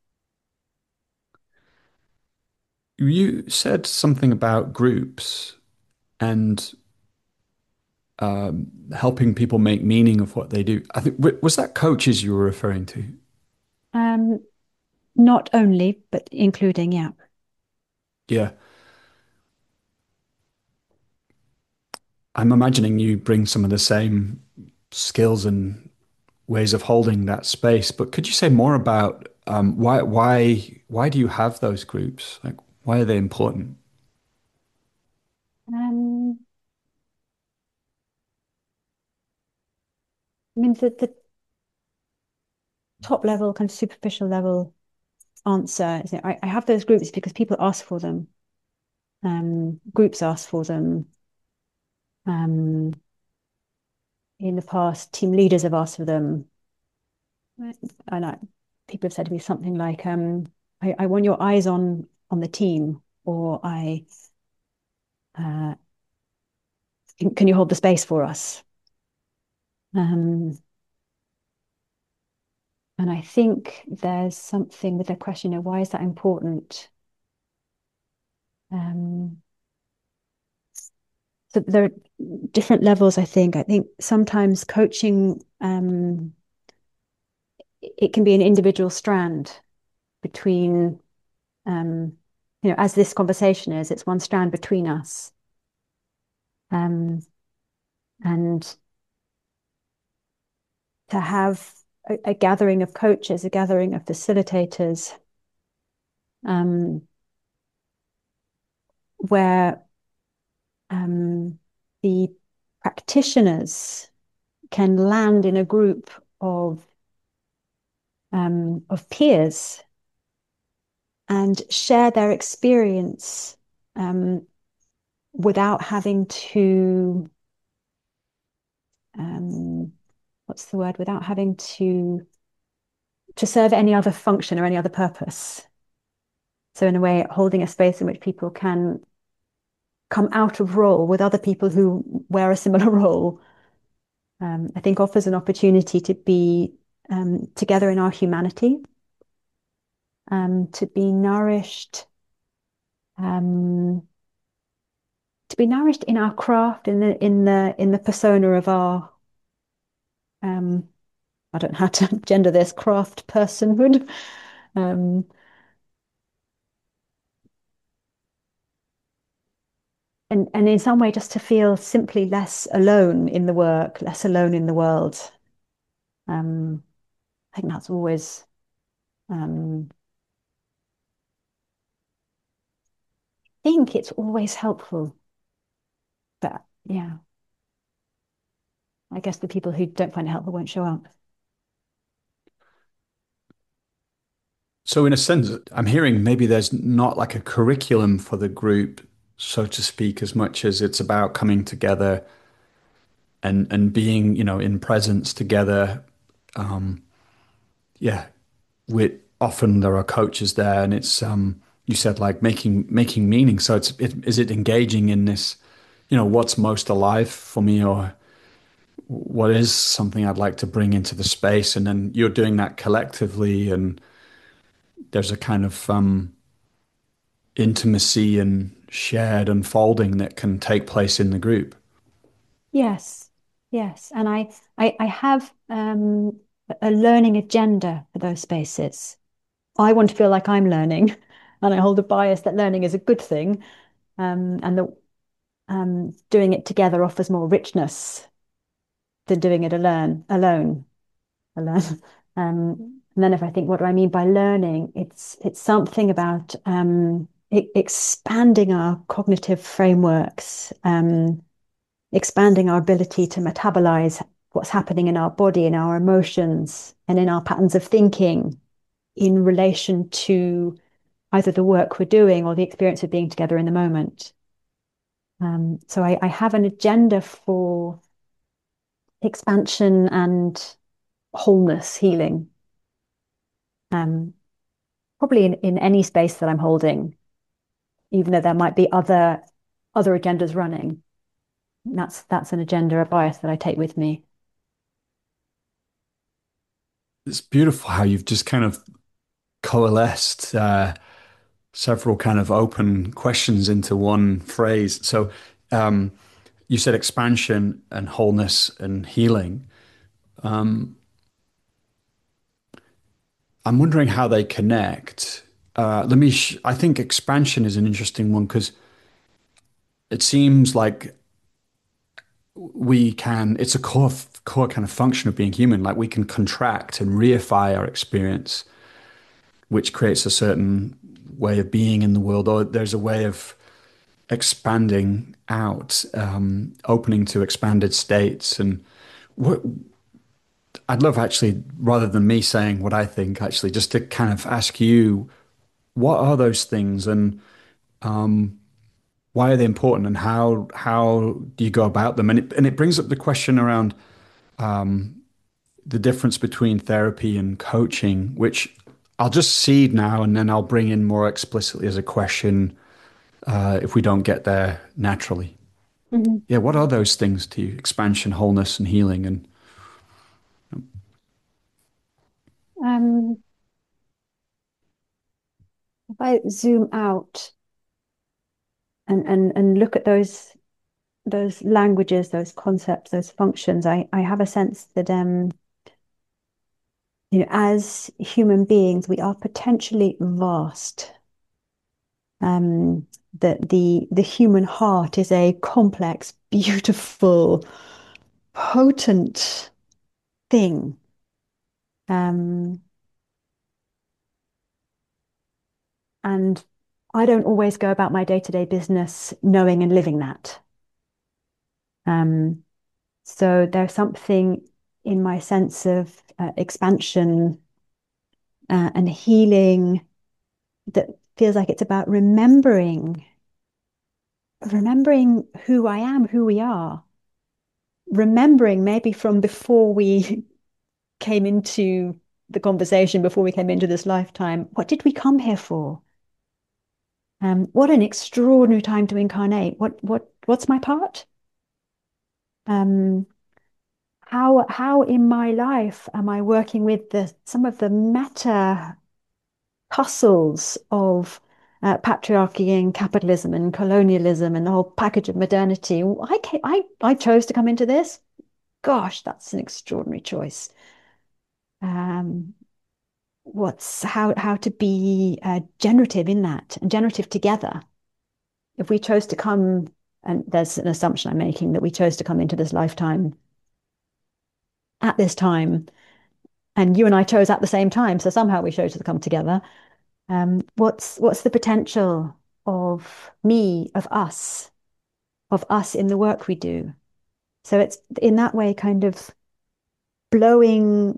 You said something about groups and helping people make meaning of what they do. I think was that coaches you were referring to? Um, Not only, but including, yeah. Yeah, I'm imagining you bring some of the same skills and ways of holding that space. But could you say more about why do you have those groups? Like, why are they important? Um, I mean, the top level, kind of superficial level answer is that I have those groups because people ask for them. Groups ask for them. Um, in the past, team leaders have asked for them. And people have said to me something like, I want your eyes on the team, or uh, can you hold the space for us? Um, and I think there's something with the question of why is that important? Um, so there are different levels, I think. I think sometimes coaching, it can be an individual strand between, um, as this conversation is, it's one strand between us. Um, and to have a gathering of coaches, a gathering of facilitators, um, where the practitioners can land in a group of peers and share their experience um, without having to what's the word? Without having to serve any other function or any other purpose. So in a way, holding a space in which people can come out of role with other people who wear a similar role, I think offers an opportunity to be together in our humanity, to be nourished, um, in our craft, in the persona of um, I don't know how to gender this, craft personhood. Um, and in some way just to feel simply less alone in the work, less alone in the world. Um, I think that's always um, I think it's always helpful. But yeah, I guess the people who don't find it helpful won't show up. So in a sense, I'm hearing maybe there's not like a curriculum for the group, so to speak, as much as it's about coming together and being, in presence together. Yeah, with often there are coaches there, and it's you said like making meaning. So is it engaging in this, what's most alive for me, or what is something I'd like to bring into the space, and then you're doing that collectively, and there's a kind of intimacy and shared unfolding that can take place in the group. Yes, yes. And I have a learning agenda for those spaces. I want to feel like I'm learning, and I hold a bias that learning is a good thing, and that doing it together offers more richness than doing it alone. And then if I think, what do I mean by learning? It's something about expanding our cognitive frameworks, expanding our ability to metabolize what's happening in our body, in our emotions, and in our patterns of thinking in relation to either the work we're doing or the experience of being together in the moment. So I have an agenda for expansion and wholeness, healing, um, probably in any space that I'm holding, even though there might be other agendas running. That's an agenda, a bias that I take with me. It's beautiful how you've just kind of coalesced several kind of open questions into one phrase. So um, you said expansion and wholeness and healing. I'm wondering how they connect. I think expansion is an interesting one because it seems like it's a core kind of function of being human. Like we can contract and reify our experience, which creates a certain way of being in the world, or there's a way of expanding out, opening to expanded states. And what I'd love actually, rather than me saying what I think, actually, just to kind of ask you, what are those things and why are they important and how do you go about them? And it brings up the question around the difference between therapy and coaching, which I'll just seed now and then I'll bring in more explicitly as a question if we don't get there naturally. Mhm. Yeah, what are those things to you? Expansion, wholeness, and healing, and Um, if I zoom out and look at those languages, those concepts, those functions, I have a sense that as human beings, we are potentially vast. That the human heart is a complex, beautiful, potent thing. Um, and I don't always go about my day-to-day business knowing and living that. Um, so there's something in my sense of expansion and healing that feels like it's about remembering who I am, who we are, remembering maybe from before we came into the conversation, before we came into this lifetime, what did we come here for? What an extraordinary time to incarnate. What's my part? Um, how in my life am I working with some of the meta tussles of patriarchy and capitalism and colonialism and the whole package of modernity? I chose to come into this. Gosh, that's an extraordinary choice. um, what's how to be generative in that and generative together. If we chose to come, and there's an assumption I'm making that we chose to come into this lifetime at this time, and you and I chose at the same time, so somehow we chose to come together. What's the potential of me, of us in the work we do? So it's in that way kind of blowing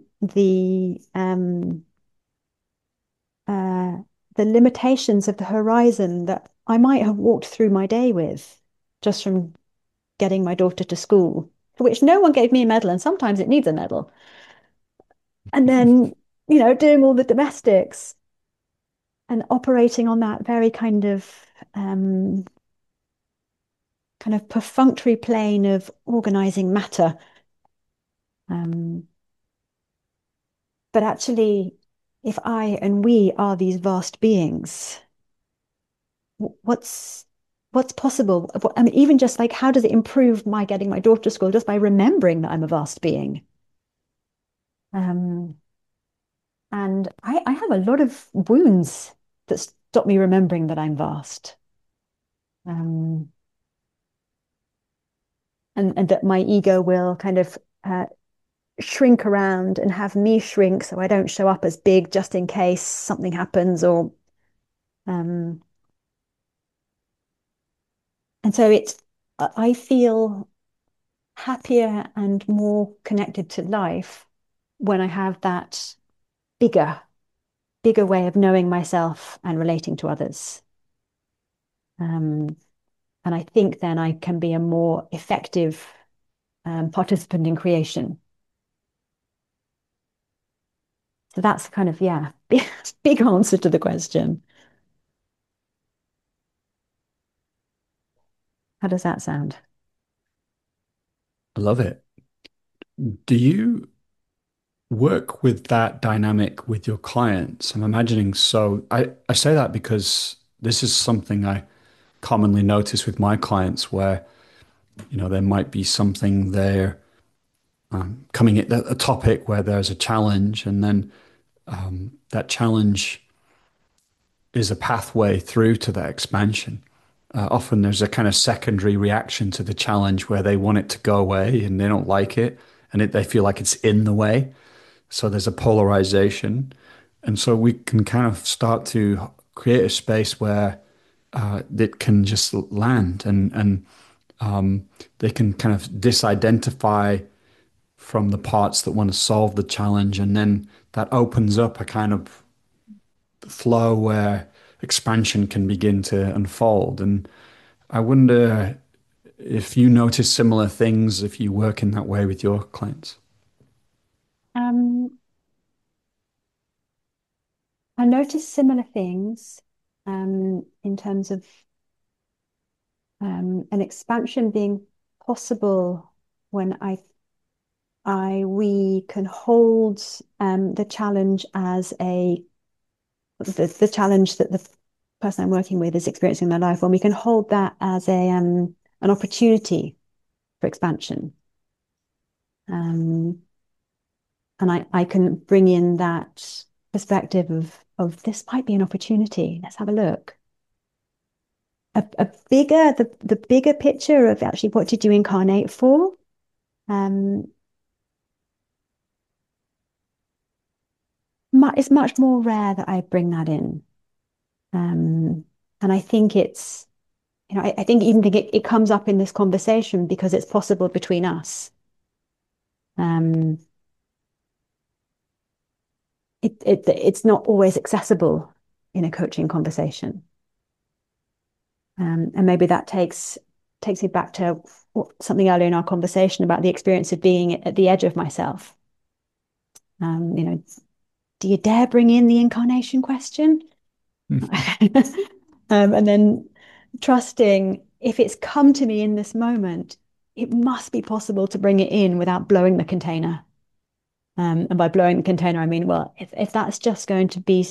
uh, the limitations of the horizon that I might have walked through my day with just from getting my daughter to school, for which no one gave me a medal, and sometimes it needs a medal. And then, doing all the domestics and operating on that very um, kind of perfunctory plane of organizing matter. Um, but actually, if I and we are these vast beings, what's what's possible? I mean, even just like how does it improve my getting my daughter to school just by remembering that I'm a vast being? Um, and I have a lot of wounds that stop me remembering that I'm vast. Um, and that my ego will kind of shrink around and have me shrink so I don't show up as big just in case something happens or um and so it's I feel happier and more connected to life when I have that bigger bigger way of knowing myself and relating to others. um and I think then I can be a more effective participant in creation. So that's kind of, yeah, big answer to the question. How does that sound? I love it. Do you work with that dynamic with your clients? I'm imagining so. I say that because this is something I commonly notice with my clients where, there might be something there coming at a topic where there's a challenge, and then that challenge is a pathway through to that expansion. Often there's a kind of secondary reaction to the challenge where they want it to go away and they don't like it and they feel like it's in the way. So there's a polarization. And so we can kind of start to create a space where it can just land and they can kind of disidentify from the parts that want to solve the challenge. And then that opens up a kind of flow where expansion can begin to unfold. And I wonder if you notice similar things if you work in that way with your clients. Um, I noticed similar things in terms of an expansion being possible when I we can hold the challenge as the challenge that the person I'm working with is experiencing in their life, when we can hold that as an opportunity for expansion. Um, and I can bring in that perspective of this might be an opportunity. Let's have a look. The bigger picture of actually what did you incarnate for? Um, it's much more rare that I bring that in. And I think it's, I think even think it comes up in this conversation because it's possible between us. Um, it's not always accessible in a coaching conversation. And maybe that takes me back to something earlier in our conversation about the experience of being at the edge of myself. Um, you know, do you dare bring in the incarnation question? And then trusting if it's come to me in this moment, it must be possible to bring it in without blowing the container. And by blowing the container, I mean, well, if that's just going to be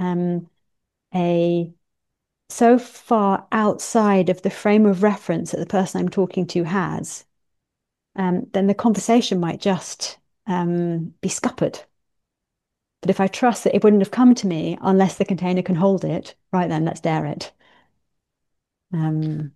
a so far outside of the frame of reference that the person I'm talking to has, then the conversation might just be scuppered. But if I trust that it wouldn't have come to me unless the container can hold it, right then, let's dare it. Um,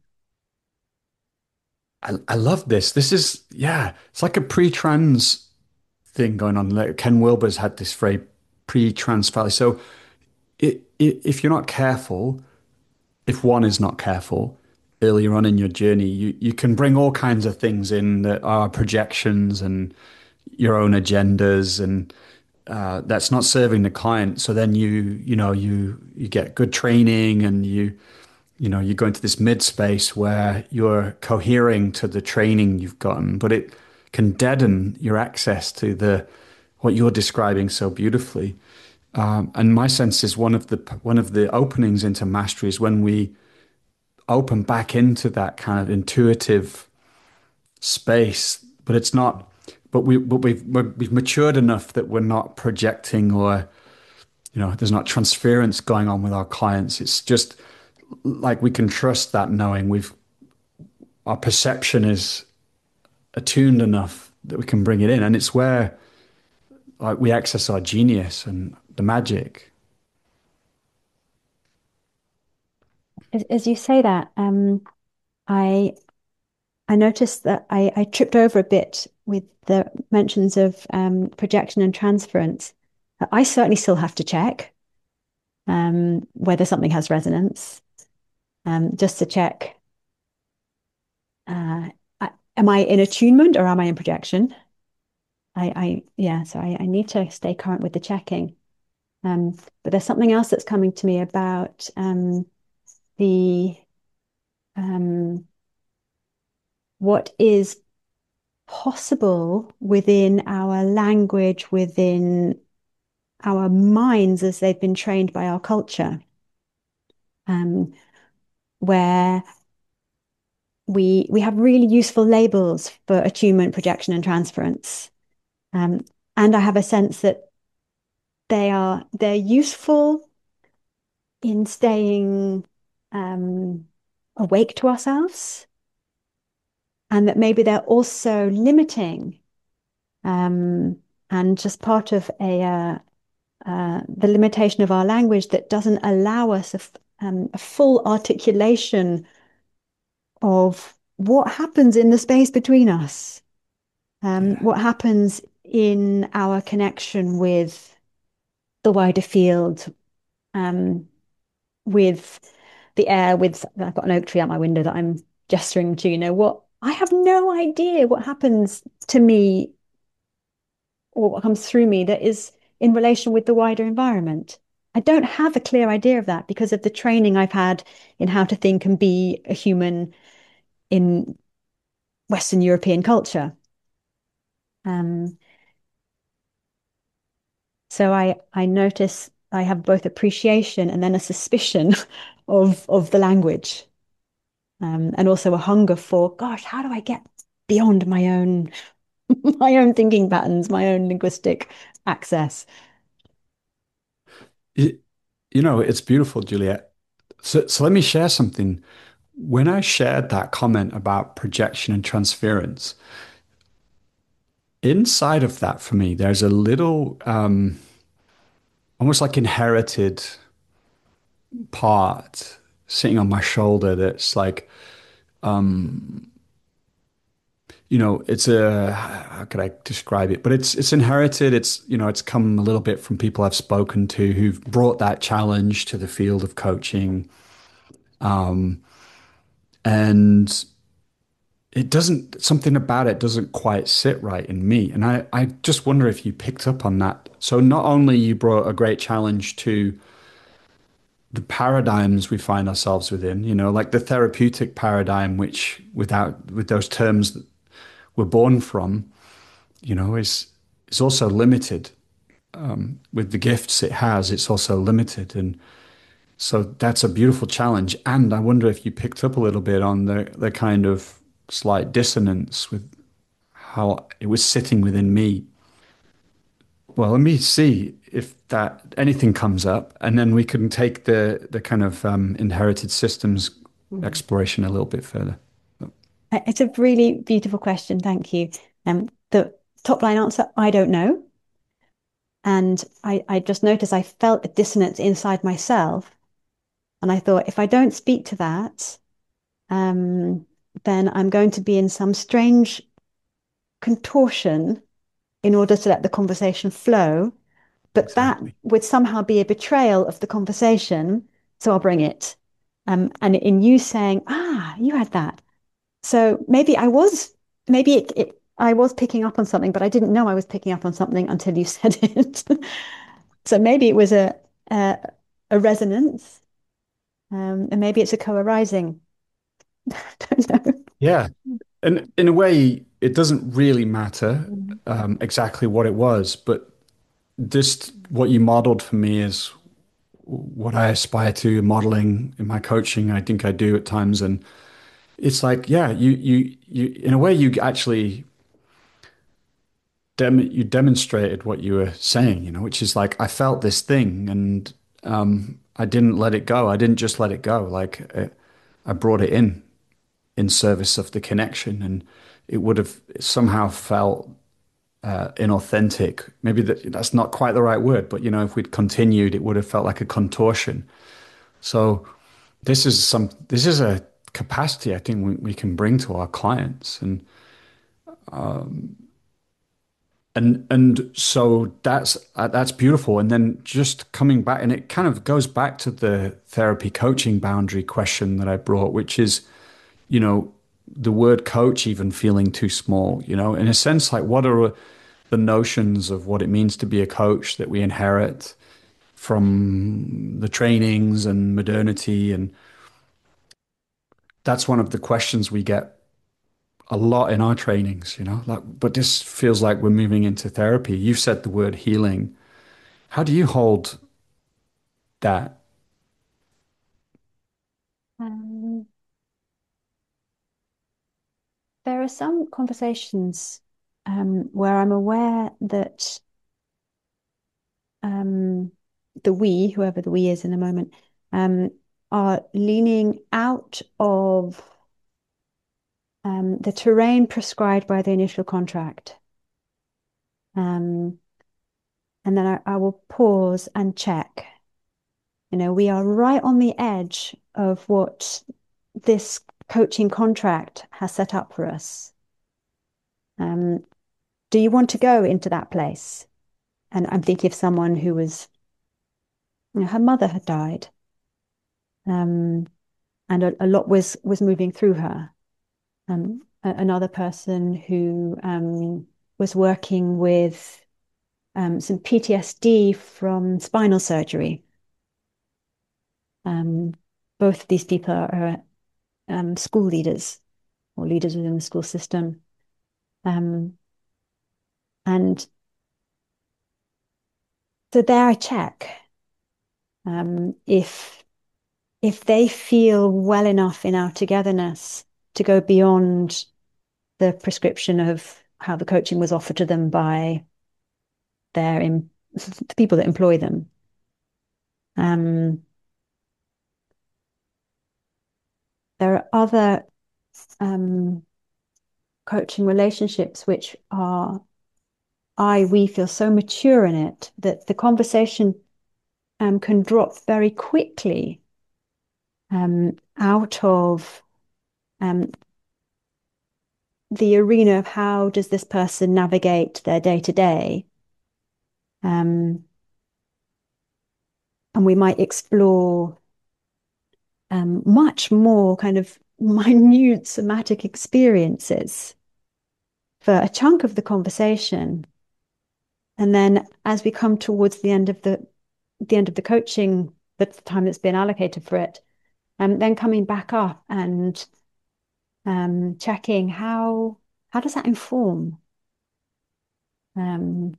I love this. This is, yeah, it's like a pre-trans thing going on. Like Ken Wilber's had this phrase, pre-trans valley. So if you're not careful, if one is not careful earlier on in your journey, you can bring all kinds of things in that are projections and your own agendas, and that's not serving the client. So then you get good training, and you go into this mid space where you're cohering to the training you've gotten, but it can deaden your access to the what you're describing so beautifully. And my sense is one of the openings into mastery is when we open back into that kind of intuitive space, but it's not. But we've matured enough that we're not projecting, or there's not transference going on with our clients. It's just like we can trust that, knowing our perception is attuned enough that we can bring it in, and it's where like we access our genius and the magic. as you say that, I I noticed that I tripped over a bit with the mentions of projection and transference. I certainly still have to check whether something has resonance, just to check. Uh, am I in attunement or am I in projection? Yeah, so I need to stay current with the checking. But there's something else that's coming to me about the um, what is possible within our language, within our minds as they've been trained by our culture, um, where we have really useful labels for attunement, projection, and transference. Um, and I have a sense that they're useful in staying awake to ourselves, and that maybe they're also limiting um, and just part of the limitation of our language that doesn't allow us a full articulation of what happens in the space between us, Yeah. what happens in our connection with the wider field, um, with the air, with I've got an oak tree out my window that I'm gesturing to, what I have no idea what happens to me or what comes through me that is in relation with the wider environment. I don't have a clear idea of that because of the training I've had in how to think and be a human in Western European culture. Um, so I notice I have both appreciation and then a suspicion of the language, and also a hunger for, gosh, how do I get beyond my own my own thinking patterns, my own linguistic access? It, it's beautiful, Juliet. So let me share something. When I shared that comment about projection and transference, inside of that for me, there's a little almost like inherited part sitting on my shoulder that's like, it's how could I describe it? But it's inherited. It's come a little bit from people I've spoken to who've brought that challenge to the field of coaching. And something about it doesn't quite sit right in me. And I just wonder if you picked up on that. So not only you brought a great challenge to the paradigms we find ourselves within, like the therapeutic paradigm, which with those terms that we're born from, is also limited. With the gifts it has, it's also limited. And so that's a beautiful challenge. And I wonder if you picked up a little bit on the kind of slight dissonance with how it was sitting within me. Well, let me see if that anything comes up, and then we can take the kind of inherited systems Mm. exploration a little bit further. It's a really beautiful question. Thank you. The top line answer, I don't know. And I just noticed I felt a dissonance inside myself. And I thought, if I don't speak to that, um, then I'm going to be in some strange contortion in order to let the conversation flow. But that Exactly. would somehow be a betrayal of the conversation. So I'll bring it. And in you saying, you had that. So I was picking up on something, but I didn't know I was picking up on something until you said it. So maybe it was a, a resonance, and maybe it's a co-arising. Don't know. Yeah. And in a way, it doesn't really matter Mm. exactly what it was, but just what you modeled for me is what I aspire to modeling in my coaching. I think I do at times, and it's like, yeah, you in a way you actually you demonstrated what you were saying, which is like I felt this thing and I didn't let it go. I didn't just let it go. I brought it in service of the connection, and it would have somehow felt inauthentic. Maybe that's not quite the right word, but if we'd continued, it would have felt like a contortion. So this is a capacity I think we can bring to our clients, and so that's beautiful. And then just coming back, and it kind of goes back to the therapy coaching boundary question that I brought, which is, you know, the word coach even feeling too small, in a sense, like what are the notions of what it means to be a coach that we inherit from the trainings and modernity. And that's one of the questions we get a lot in our trainings, like, but this feels like we're moving into therapy. You've said the word healing. How do you hold that? Um, there are some conversations where I'm aware that um, the we, whoever the we is in a moment, um, are leaning out of the terrain prescribed by the initial contract. Um, and then I will pause and check. We are right on the edge of what this coaching contract has set up for us. Um, do you want to go into that place? And I'm thinking of someone who was, her mother had died, um, and a lot was moving through her. Another person who was working with some PTSD from spinal surgery. Um, both of these people are school leaders or leaders within the school system. Um, and so there I check if they feel well enough in our togetherness to go beyond the prescription of how the coaching was offered to them by the people that employ them. Um, there are other um, coaching relationships which are we feel so mature in it that the conversation can drop very quickly out of um, the arena of how does this person navigate their day to day. And we might explore much more kind of minute somatic experiences for a chunk of the conversation. And then as we come towards the end of the coaching, the time that's been allocated for it, then coming back up and checking how does that inform? Um,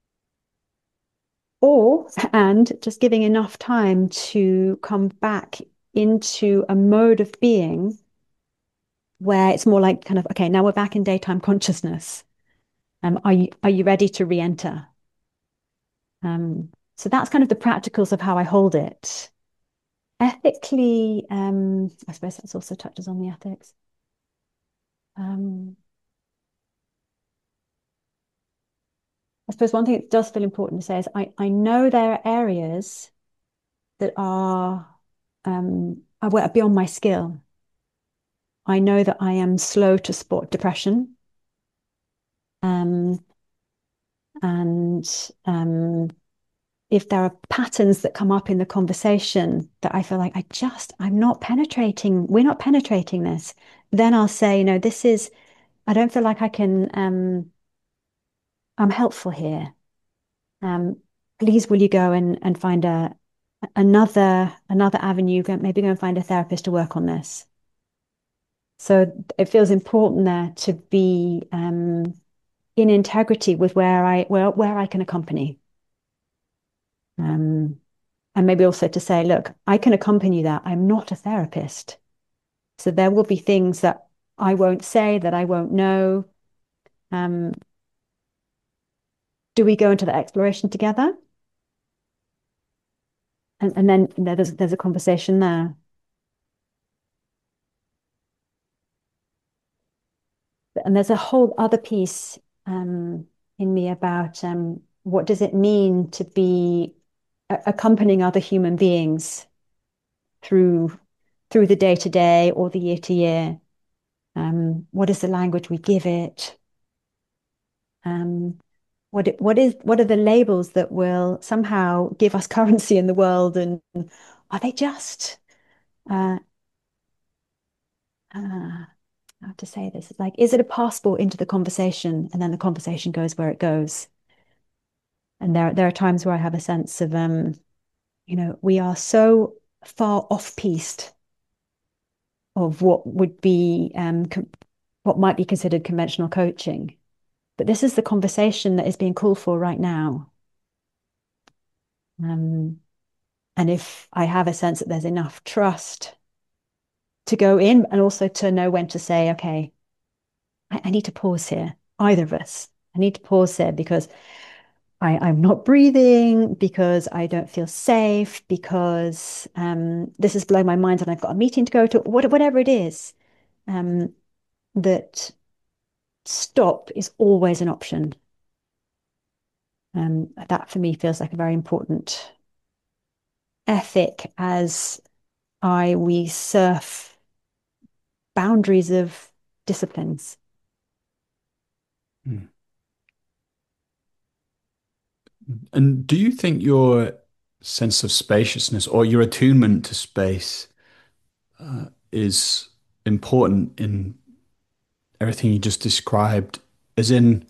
and just giving enough time to come back into a mode of being where it's more like kind of, okay, now we're back in daytime consciousness. Are you ready to re-enter? So that's kind of the practicals of how I hold it. Ethically, I suppose that's also touches on the ethics. Um, I suppose one thing that does feel important to say is I know there are areas that are beyond my skill. I know that I am slow to spot depression. Um, and if there are patterns that come up in the conversation that I feel like I'm not penetrating, we're not penetrating this, then I'll say, I don't feel like I'm helpful here. Um, Please, will you go and find another avenue, maybe go and find a therapist to work on this. So it feels important there to be in integrity with where I can accompany. Um, and maybe also to say, look, I can accompany that. I'm not a therapist. So there will be things that I won't say, that I won't know. Um, do we go into the exploration together? And then there's a conversation there. And there's a whole other piece in me about what does it mean to be accompanying other human beings through the day to day or the year to year. What is the language we give it? Um, what are the labels that will somehow give us currency in the world? And are they just uh, how to say this? Like, is it a passport into the conversation, and then the conversation goes where it goes? And there are times where I have a sense of we are so far off piste of what would be what might be considered conventional coaching. But this is the conversation that is being called for right now. Um, and if I have a sense that there's enough trust to go in and also to know when to say, okay, I need to pause here, either of us. I need to pause here because I'm not breathing, because I don't feel safe, because this is blowing my mind and I've got a meeting to go to, whatever it is, that stop is always an option. That for me feels like a very important ethic as we surf boundaries of disciplines. Mm. And do you think your sense of spaciousness or your attunement to space is important in everything you just described? As in,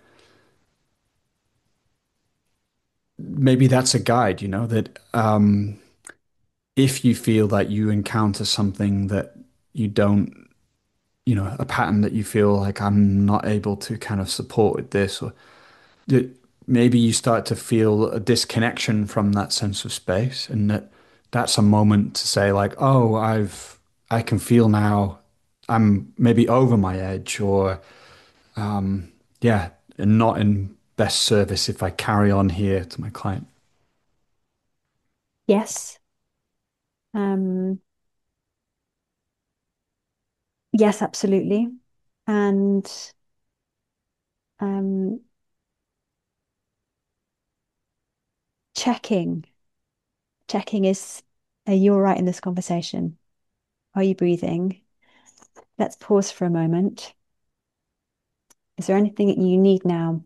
maybe that's a guide, that if you feel that you encounter something that you don't, a pattern that you feel like I'm not able to kind of support with this, or that maybe you start to feel a disconnection from that sense of space, and that's a moment to say like, oh, I can feel now I'm maybe over my edge, or yeah, and not in best service if I carry on here to my client. Yes. Um, yes, absolutely. And um, checking, checking is, are you all right in this conversation? Are you breathing? Let's pause for a moment. Is there anything that you need now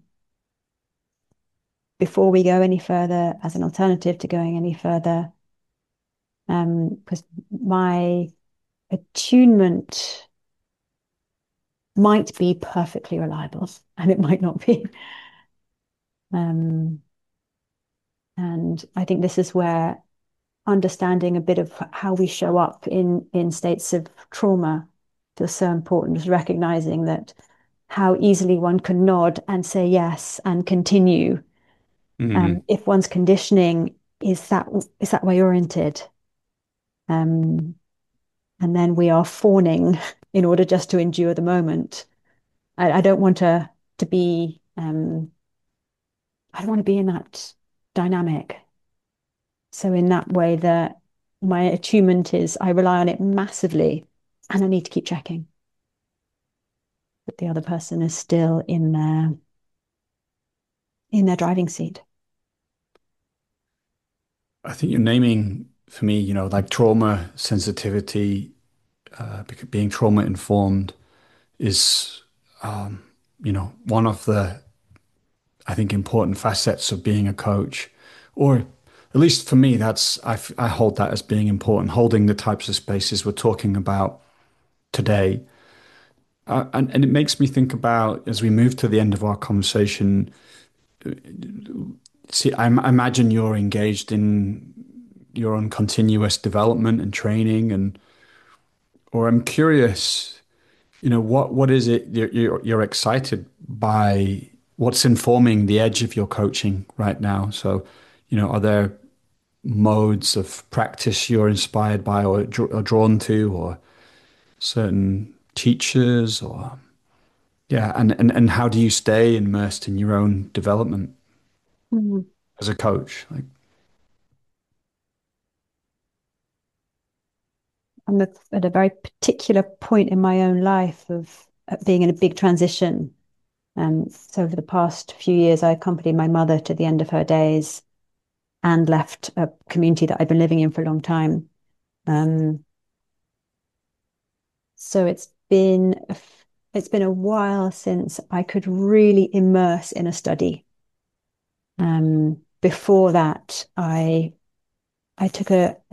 before we go any further as an alternative to going any further? Because my attunement might be perfectly reliable and it might not be. Um, and I think this is where understanding a bit of how we show up in states of trauma feels so important, just recognizing that how easily one can nod and say yes and continue Hmm. if one's conditioning is that way oriented. Um, and then we are fawning in order just to endure the moment. I don't want to be I don't want to be in that dynamic. So in that way, that my attunement is I rely on it massively, and I need to keep checking that the other person is still in their driving seat. I think you're naming for me, like trauma sensitivity, being trauma informed is, one of the, I think, important facets of being a coach, or at least for me, I hold that as being important, holding the types of spaces we're talking about today. And it makes me think about, as we move to the end of our conversation, see, I imagine you're engaged in your own continuous development and training, or I'm curious, what is it you're excited by? What's informing the edge of your coaching right now? So, are there modes of practice you're inspired by or drawn to, or certain teachers, or yeah, and how do you stay immersed in your own development Mhm. as a coach? Like, I'm at a very particular point in my own life of being in a big transition. So over the past few years, I accompanied my mother to the end of her days and left a community that I'd been living in for a long time. Um, so it's been a while since I could really immerse in a study. Before that, I took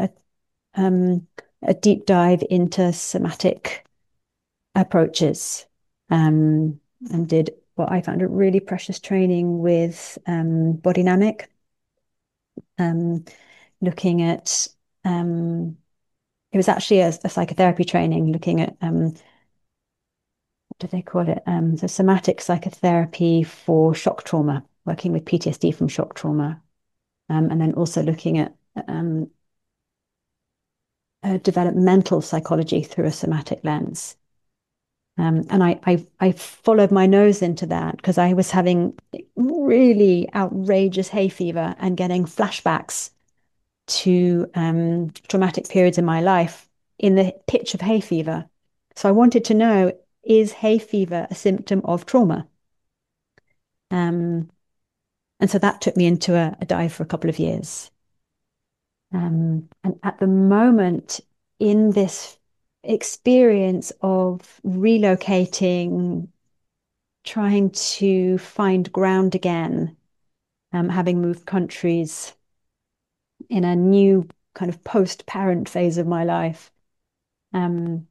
a deep dive into somatic approaches, and did what I found a really precious training with Bodynamic, um, looking at it was actually a psychotherapy training looking at what do they call it? So somatic psychotherapy for shock trauma, working with PTSD from shock trauma, and then also looking at developmental psychology through a somatic lens. And I followed my nose into that because I was having really outrageous hay fever and getting flashbacks to traumatic periods in my life in the pitch of hay fever. So I wanted to know, is hay fever a symptom of trauma? Um, and so that took me into a dive for a couple of years. And at the moment, in this experience of relocating, trying to find ground again, having moved countries in a new kind of post-parent phase of my life, um,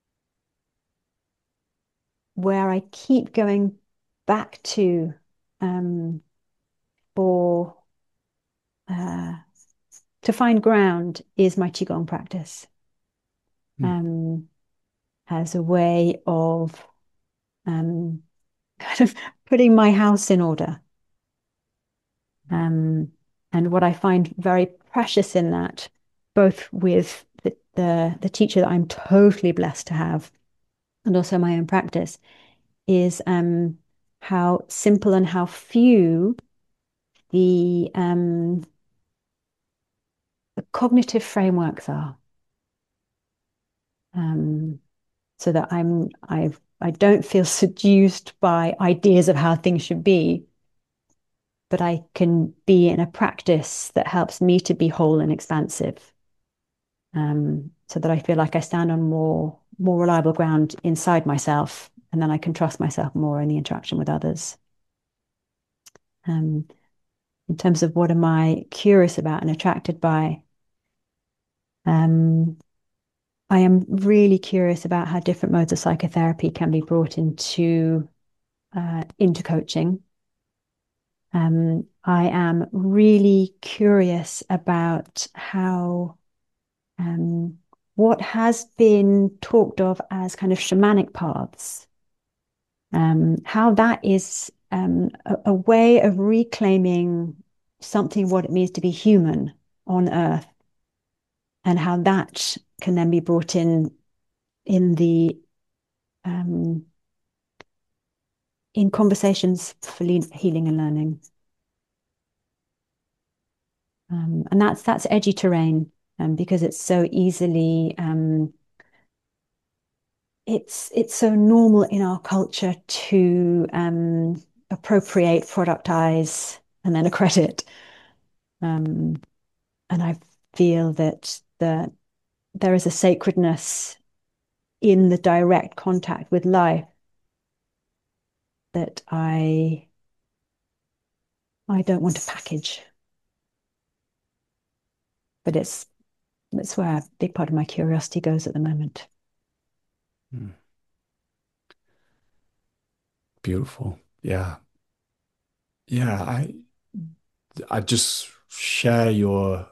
where I keep going back um, for uh, to find ground is my Qigong practice, hmm, um, as a way of um, kind of putting my house in order. Um, and what I find very precious in that, both with the teacher that I'm totally blessed to have, and also my own practice, is how simple and how few the cognitive frameworks are. Um, so that I don't feel seduced by ideas of how things should be, but I can be in a practice that helps me to be whole and expansive. So that I feel like I stand on more reliable ground inside myself, and then I can trust myself more in the interaction with others. Um, in terms of what am I curious about and attracted by, um, I am really curious about how different modes of psychotherapy can be brought into coaching. I am really curious about how what has been talked of as kind of shamanic paths, how that is a way of reclaiming something what it means to be human on Earth, and how that can then be brought in the in conversations for healing and learning. And that's edgy terrain, because it's so easily it's so normal in our culture to appropriate, productize, and then accredit. And I feel that there is a sacredness in the direct contact with life that I don't want to package. But that's where a big part of my curiosity goes at the moment. Beautiful. Yeah. Yeah, I just share your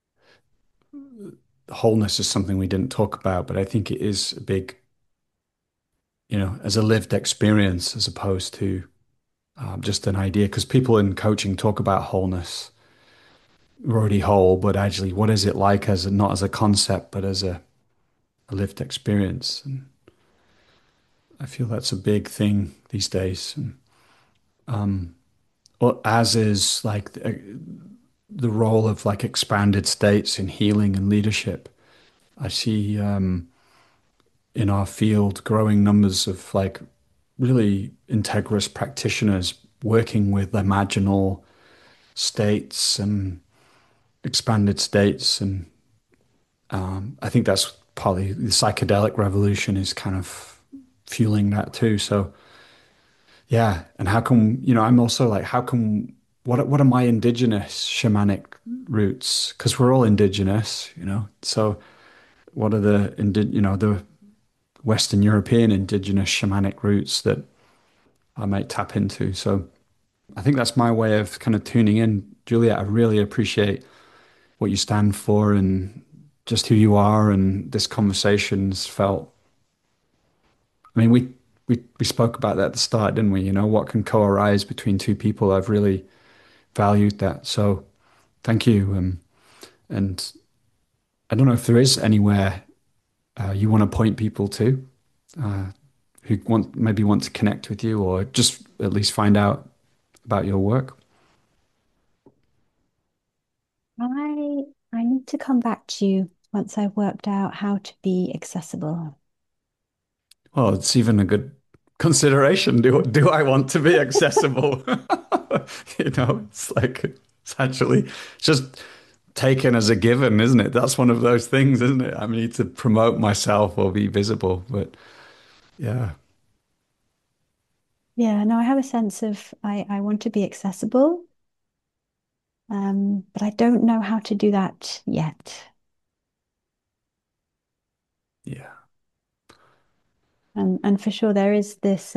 wholeness is something we didn't talk about, but I think it is a big, as a lived experience as opposed to just an idea. Because people in coaching talk about wholeness, we're already whole, but actually, what is it like as not as a concept, but as a lived experience? And I feel that's a big thing these days. And, well, as is like the role of like expanded states in healing and leadership. I see in our field growing numbers of like really integrous practitioners working with imaginal states and expanded states. And I think that's partly the psychedelic revolution is kind of fueling that too. So yeah. And how come, I'm also like, what are my indigenous shamanic roots? Because we're all indigenous, So what are the Western European indigenous shamanic roots that I might tap into? So I think that's my way of kind of tuning in. Juliet, I really appreciate what you stand for and just who you are. And this conversation's felt, I mean, we spoke about that at the start, didn't we? What can co-arise between two people? I've really valued that. So thank you. And I don't know if there is anywhere you want to point people to uh, who maybe want to connect with you or just at least find out about your work. I need to come back to you once I've worked out how to be accessible. Well, it's even a good consideration. Do I want to be accessible? It's like it's actually just taken as a given, isn't it? That's one of those things, isn't it? I need to promote myself or be visible, but yeah. Yeah, no, I have a sense of I want to be accessible, but I don't know how to do that yet. Yeah. And for sure there is this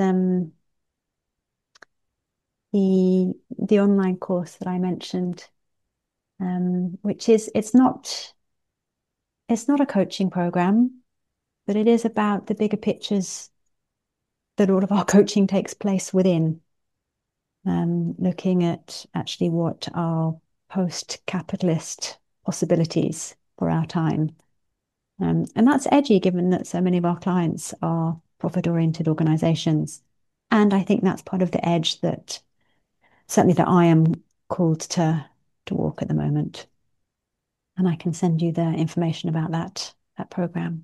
the online course that I mentioned, which is it's not a coaching program, but it is about the bigger pictures that all of our coaching takes place within. Looking at actually what are post-capitalist possibilities for our time. And that's edgy given that so many of our clients are profit-oriented organizations. And I think that's part of the edge that certainly that I am called to walk at the moment. And I can send you the information about that program.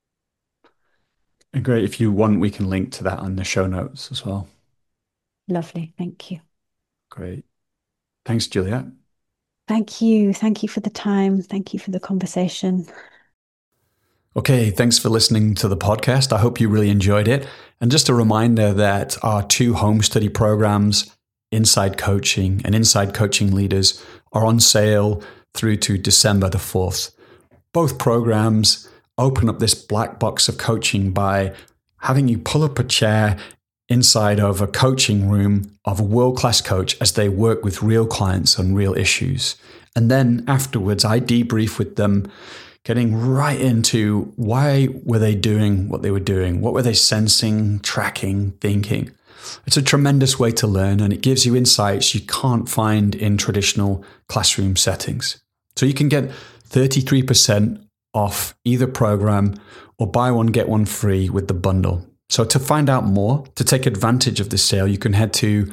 And great. If you want, we can link to that on the show notes as well. Lovely. Thank you. Great. Thanks, Juliet. Thank you. Thank you for the time. Thank you for the conversation. Okay, thanks for listening to the podcast. I hope you really enjoyed it. And just a reminder that our two home study programs, Inside Coaching and Inside Coaching Leaders, are on sale through to December the 4th. Both programs open up this black box of coaching by having you pull up a chair inside of a coaching room of a world-class coach as they work with real clients on real issues. And then afterwards, I debrief with them, getting right into why were they doing what they were doing? What were they sensing, tracking, thinking? It's a tremendous way to learn, and it gives you insights you can't find in traditional classroom settings. So you can get 33% off either program or buy one, get one free with the bundle. So to find out more, to take advantage of this sale, you can head to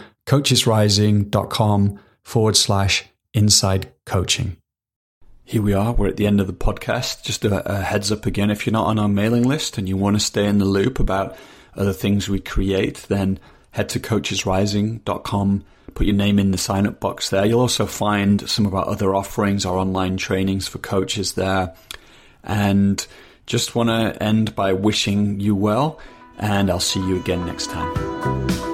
coachesrising.com/inside coaching. Here we are. We're at the end of the podcast. Just a heads up again, if you're not on our mailing list and you want to stay in the loop about other things we create, then head to coachesrising.com, put your name in the sign-up box there. You'll also find some of our other offerings, our online trainings for coaches there. And just want to end by wishing you well, and I'll see you again next time.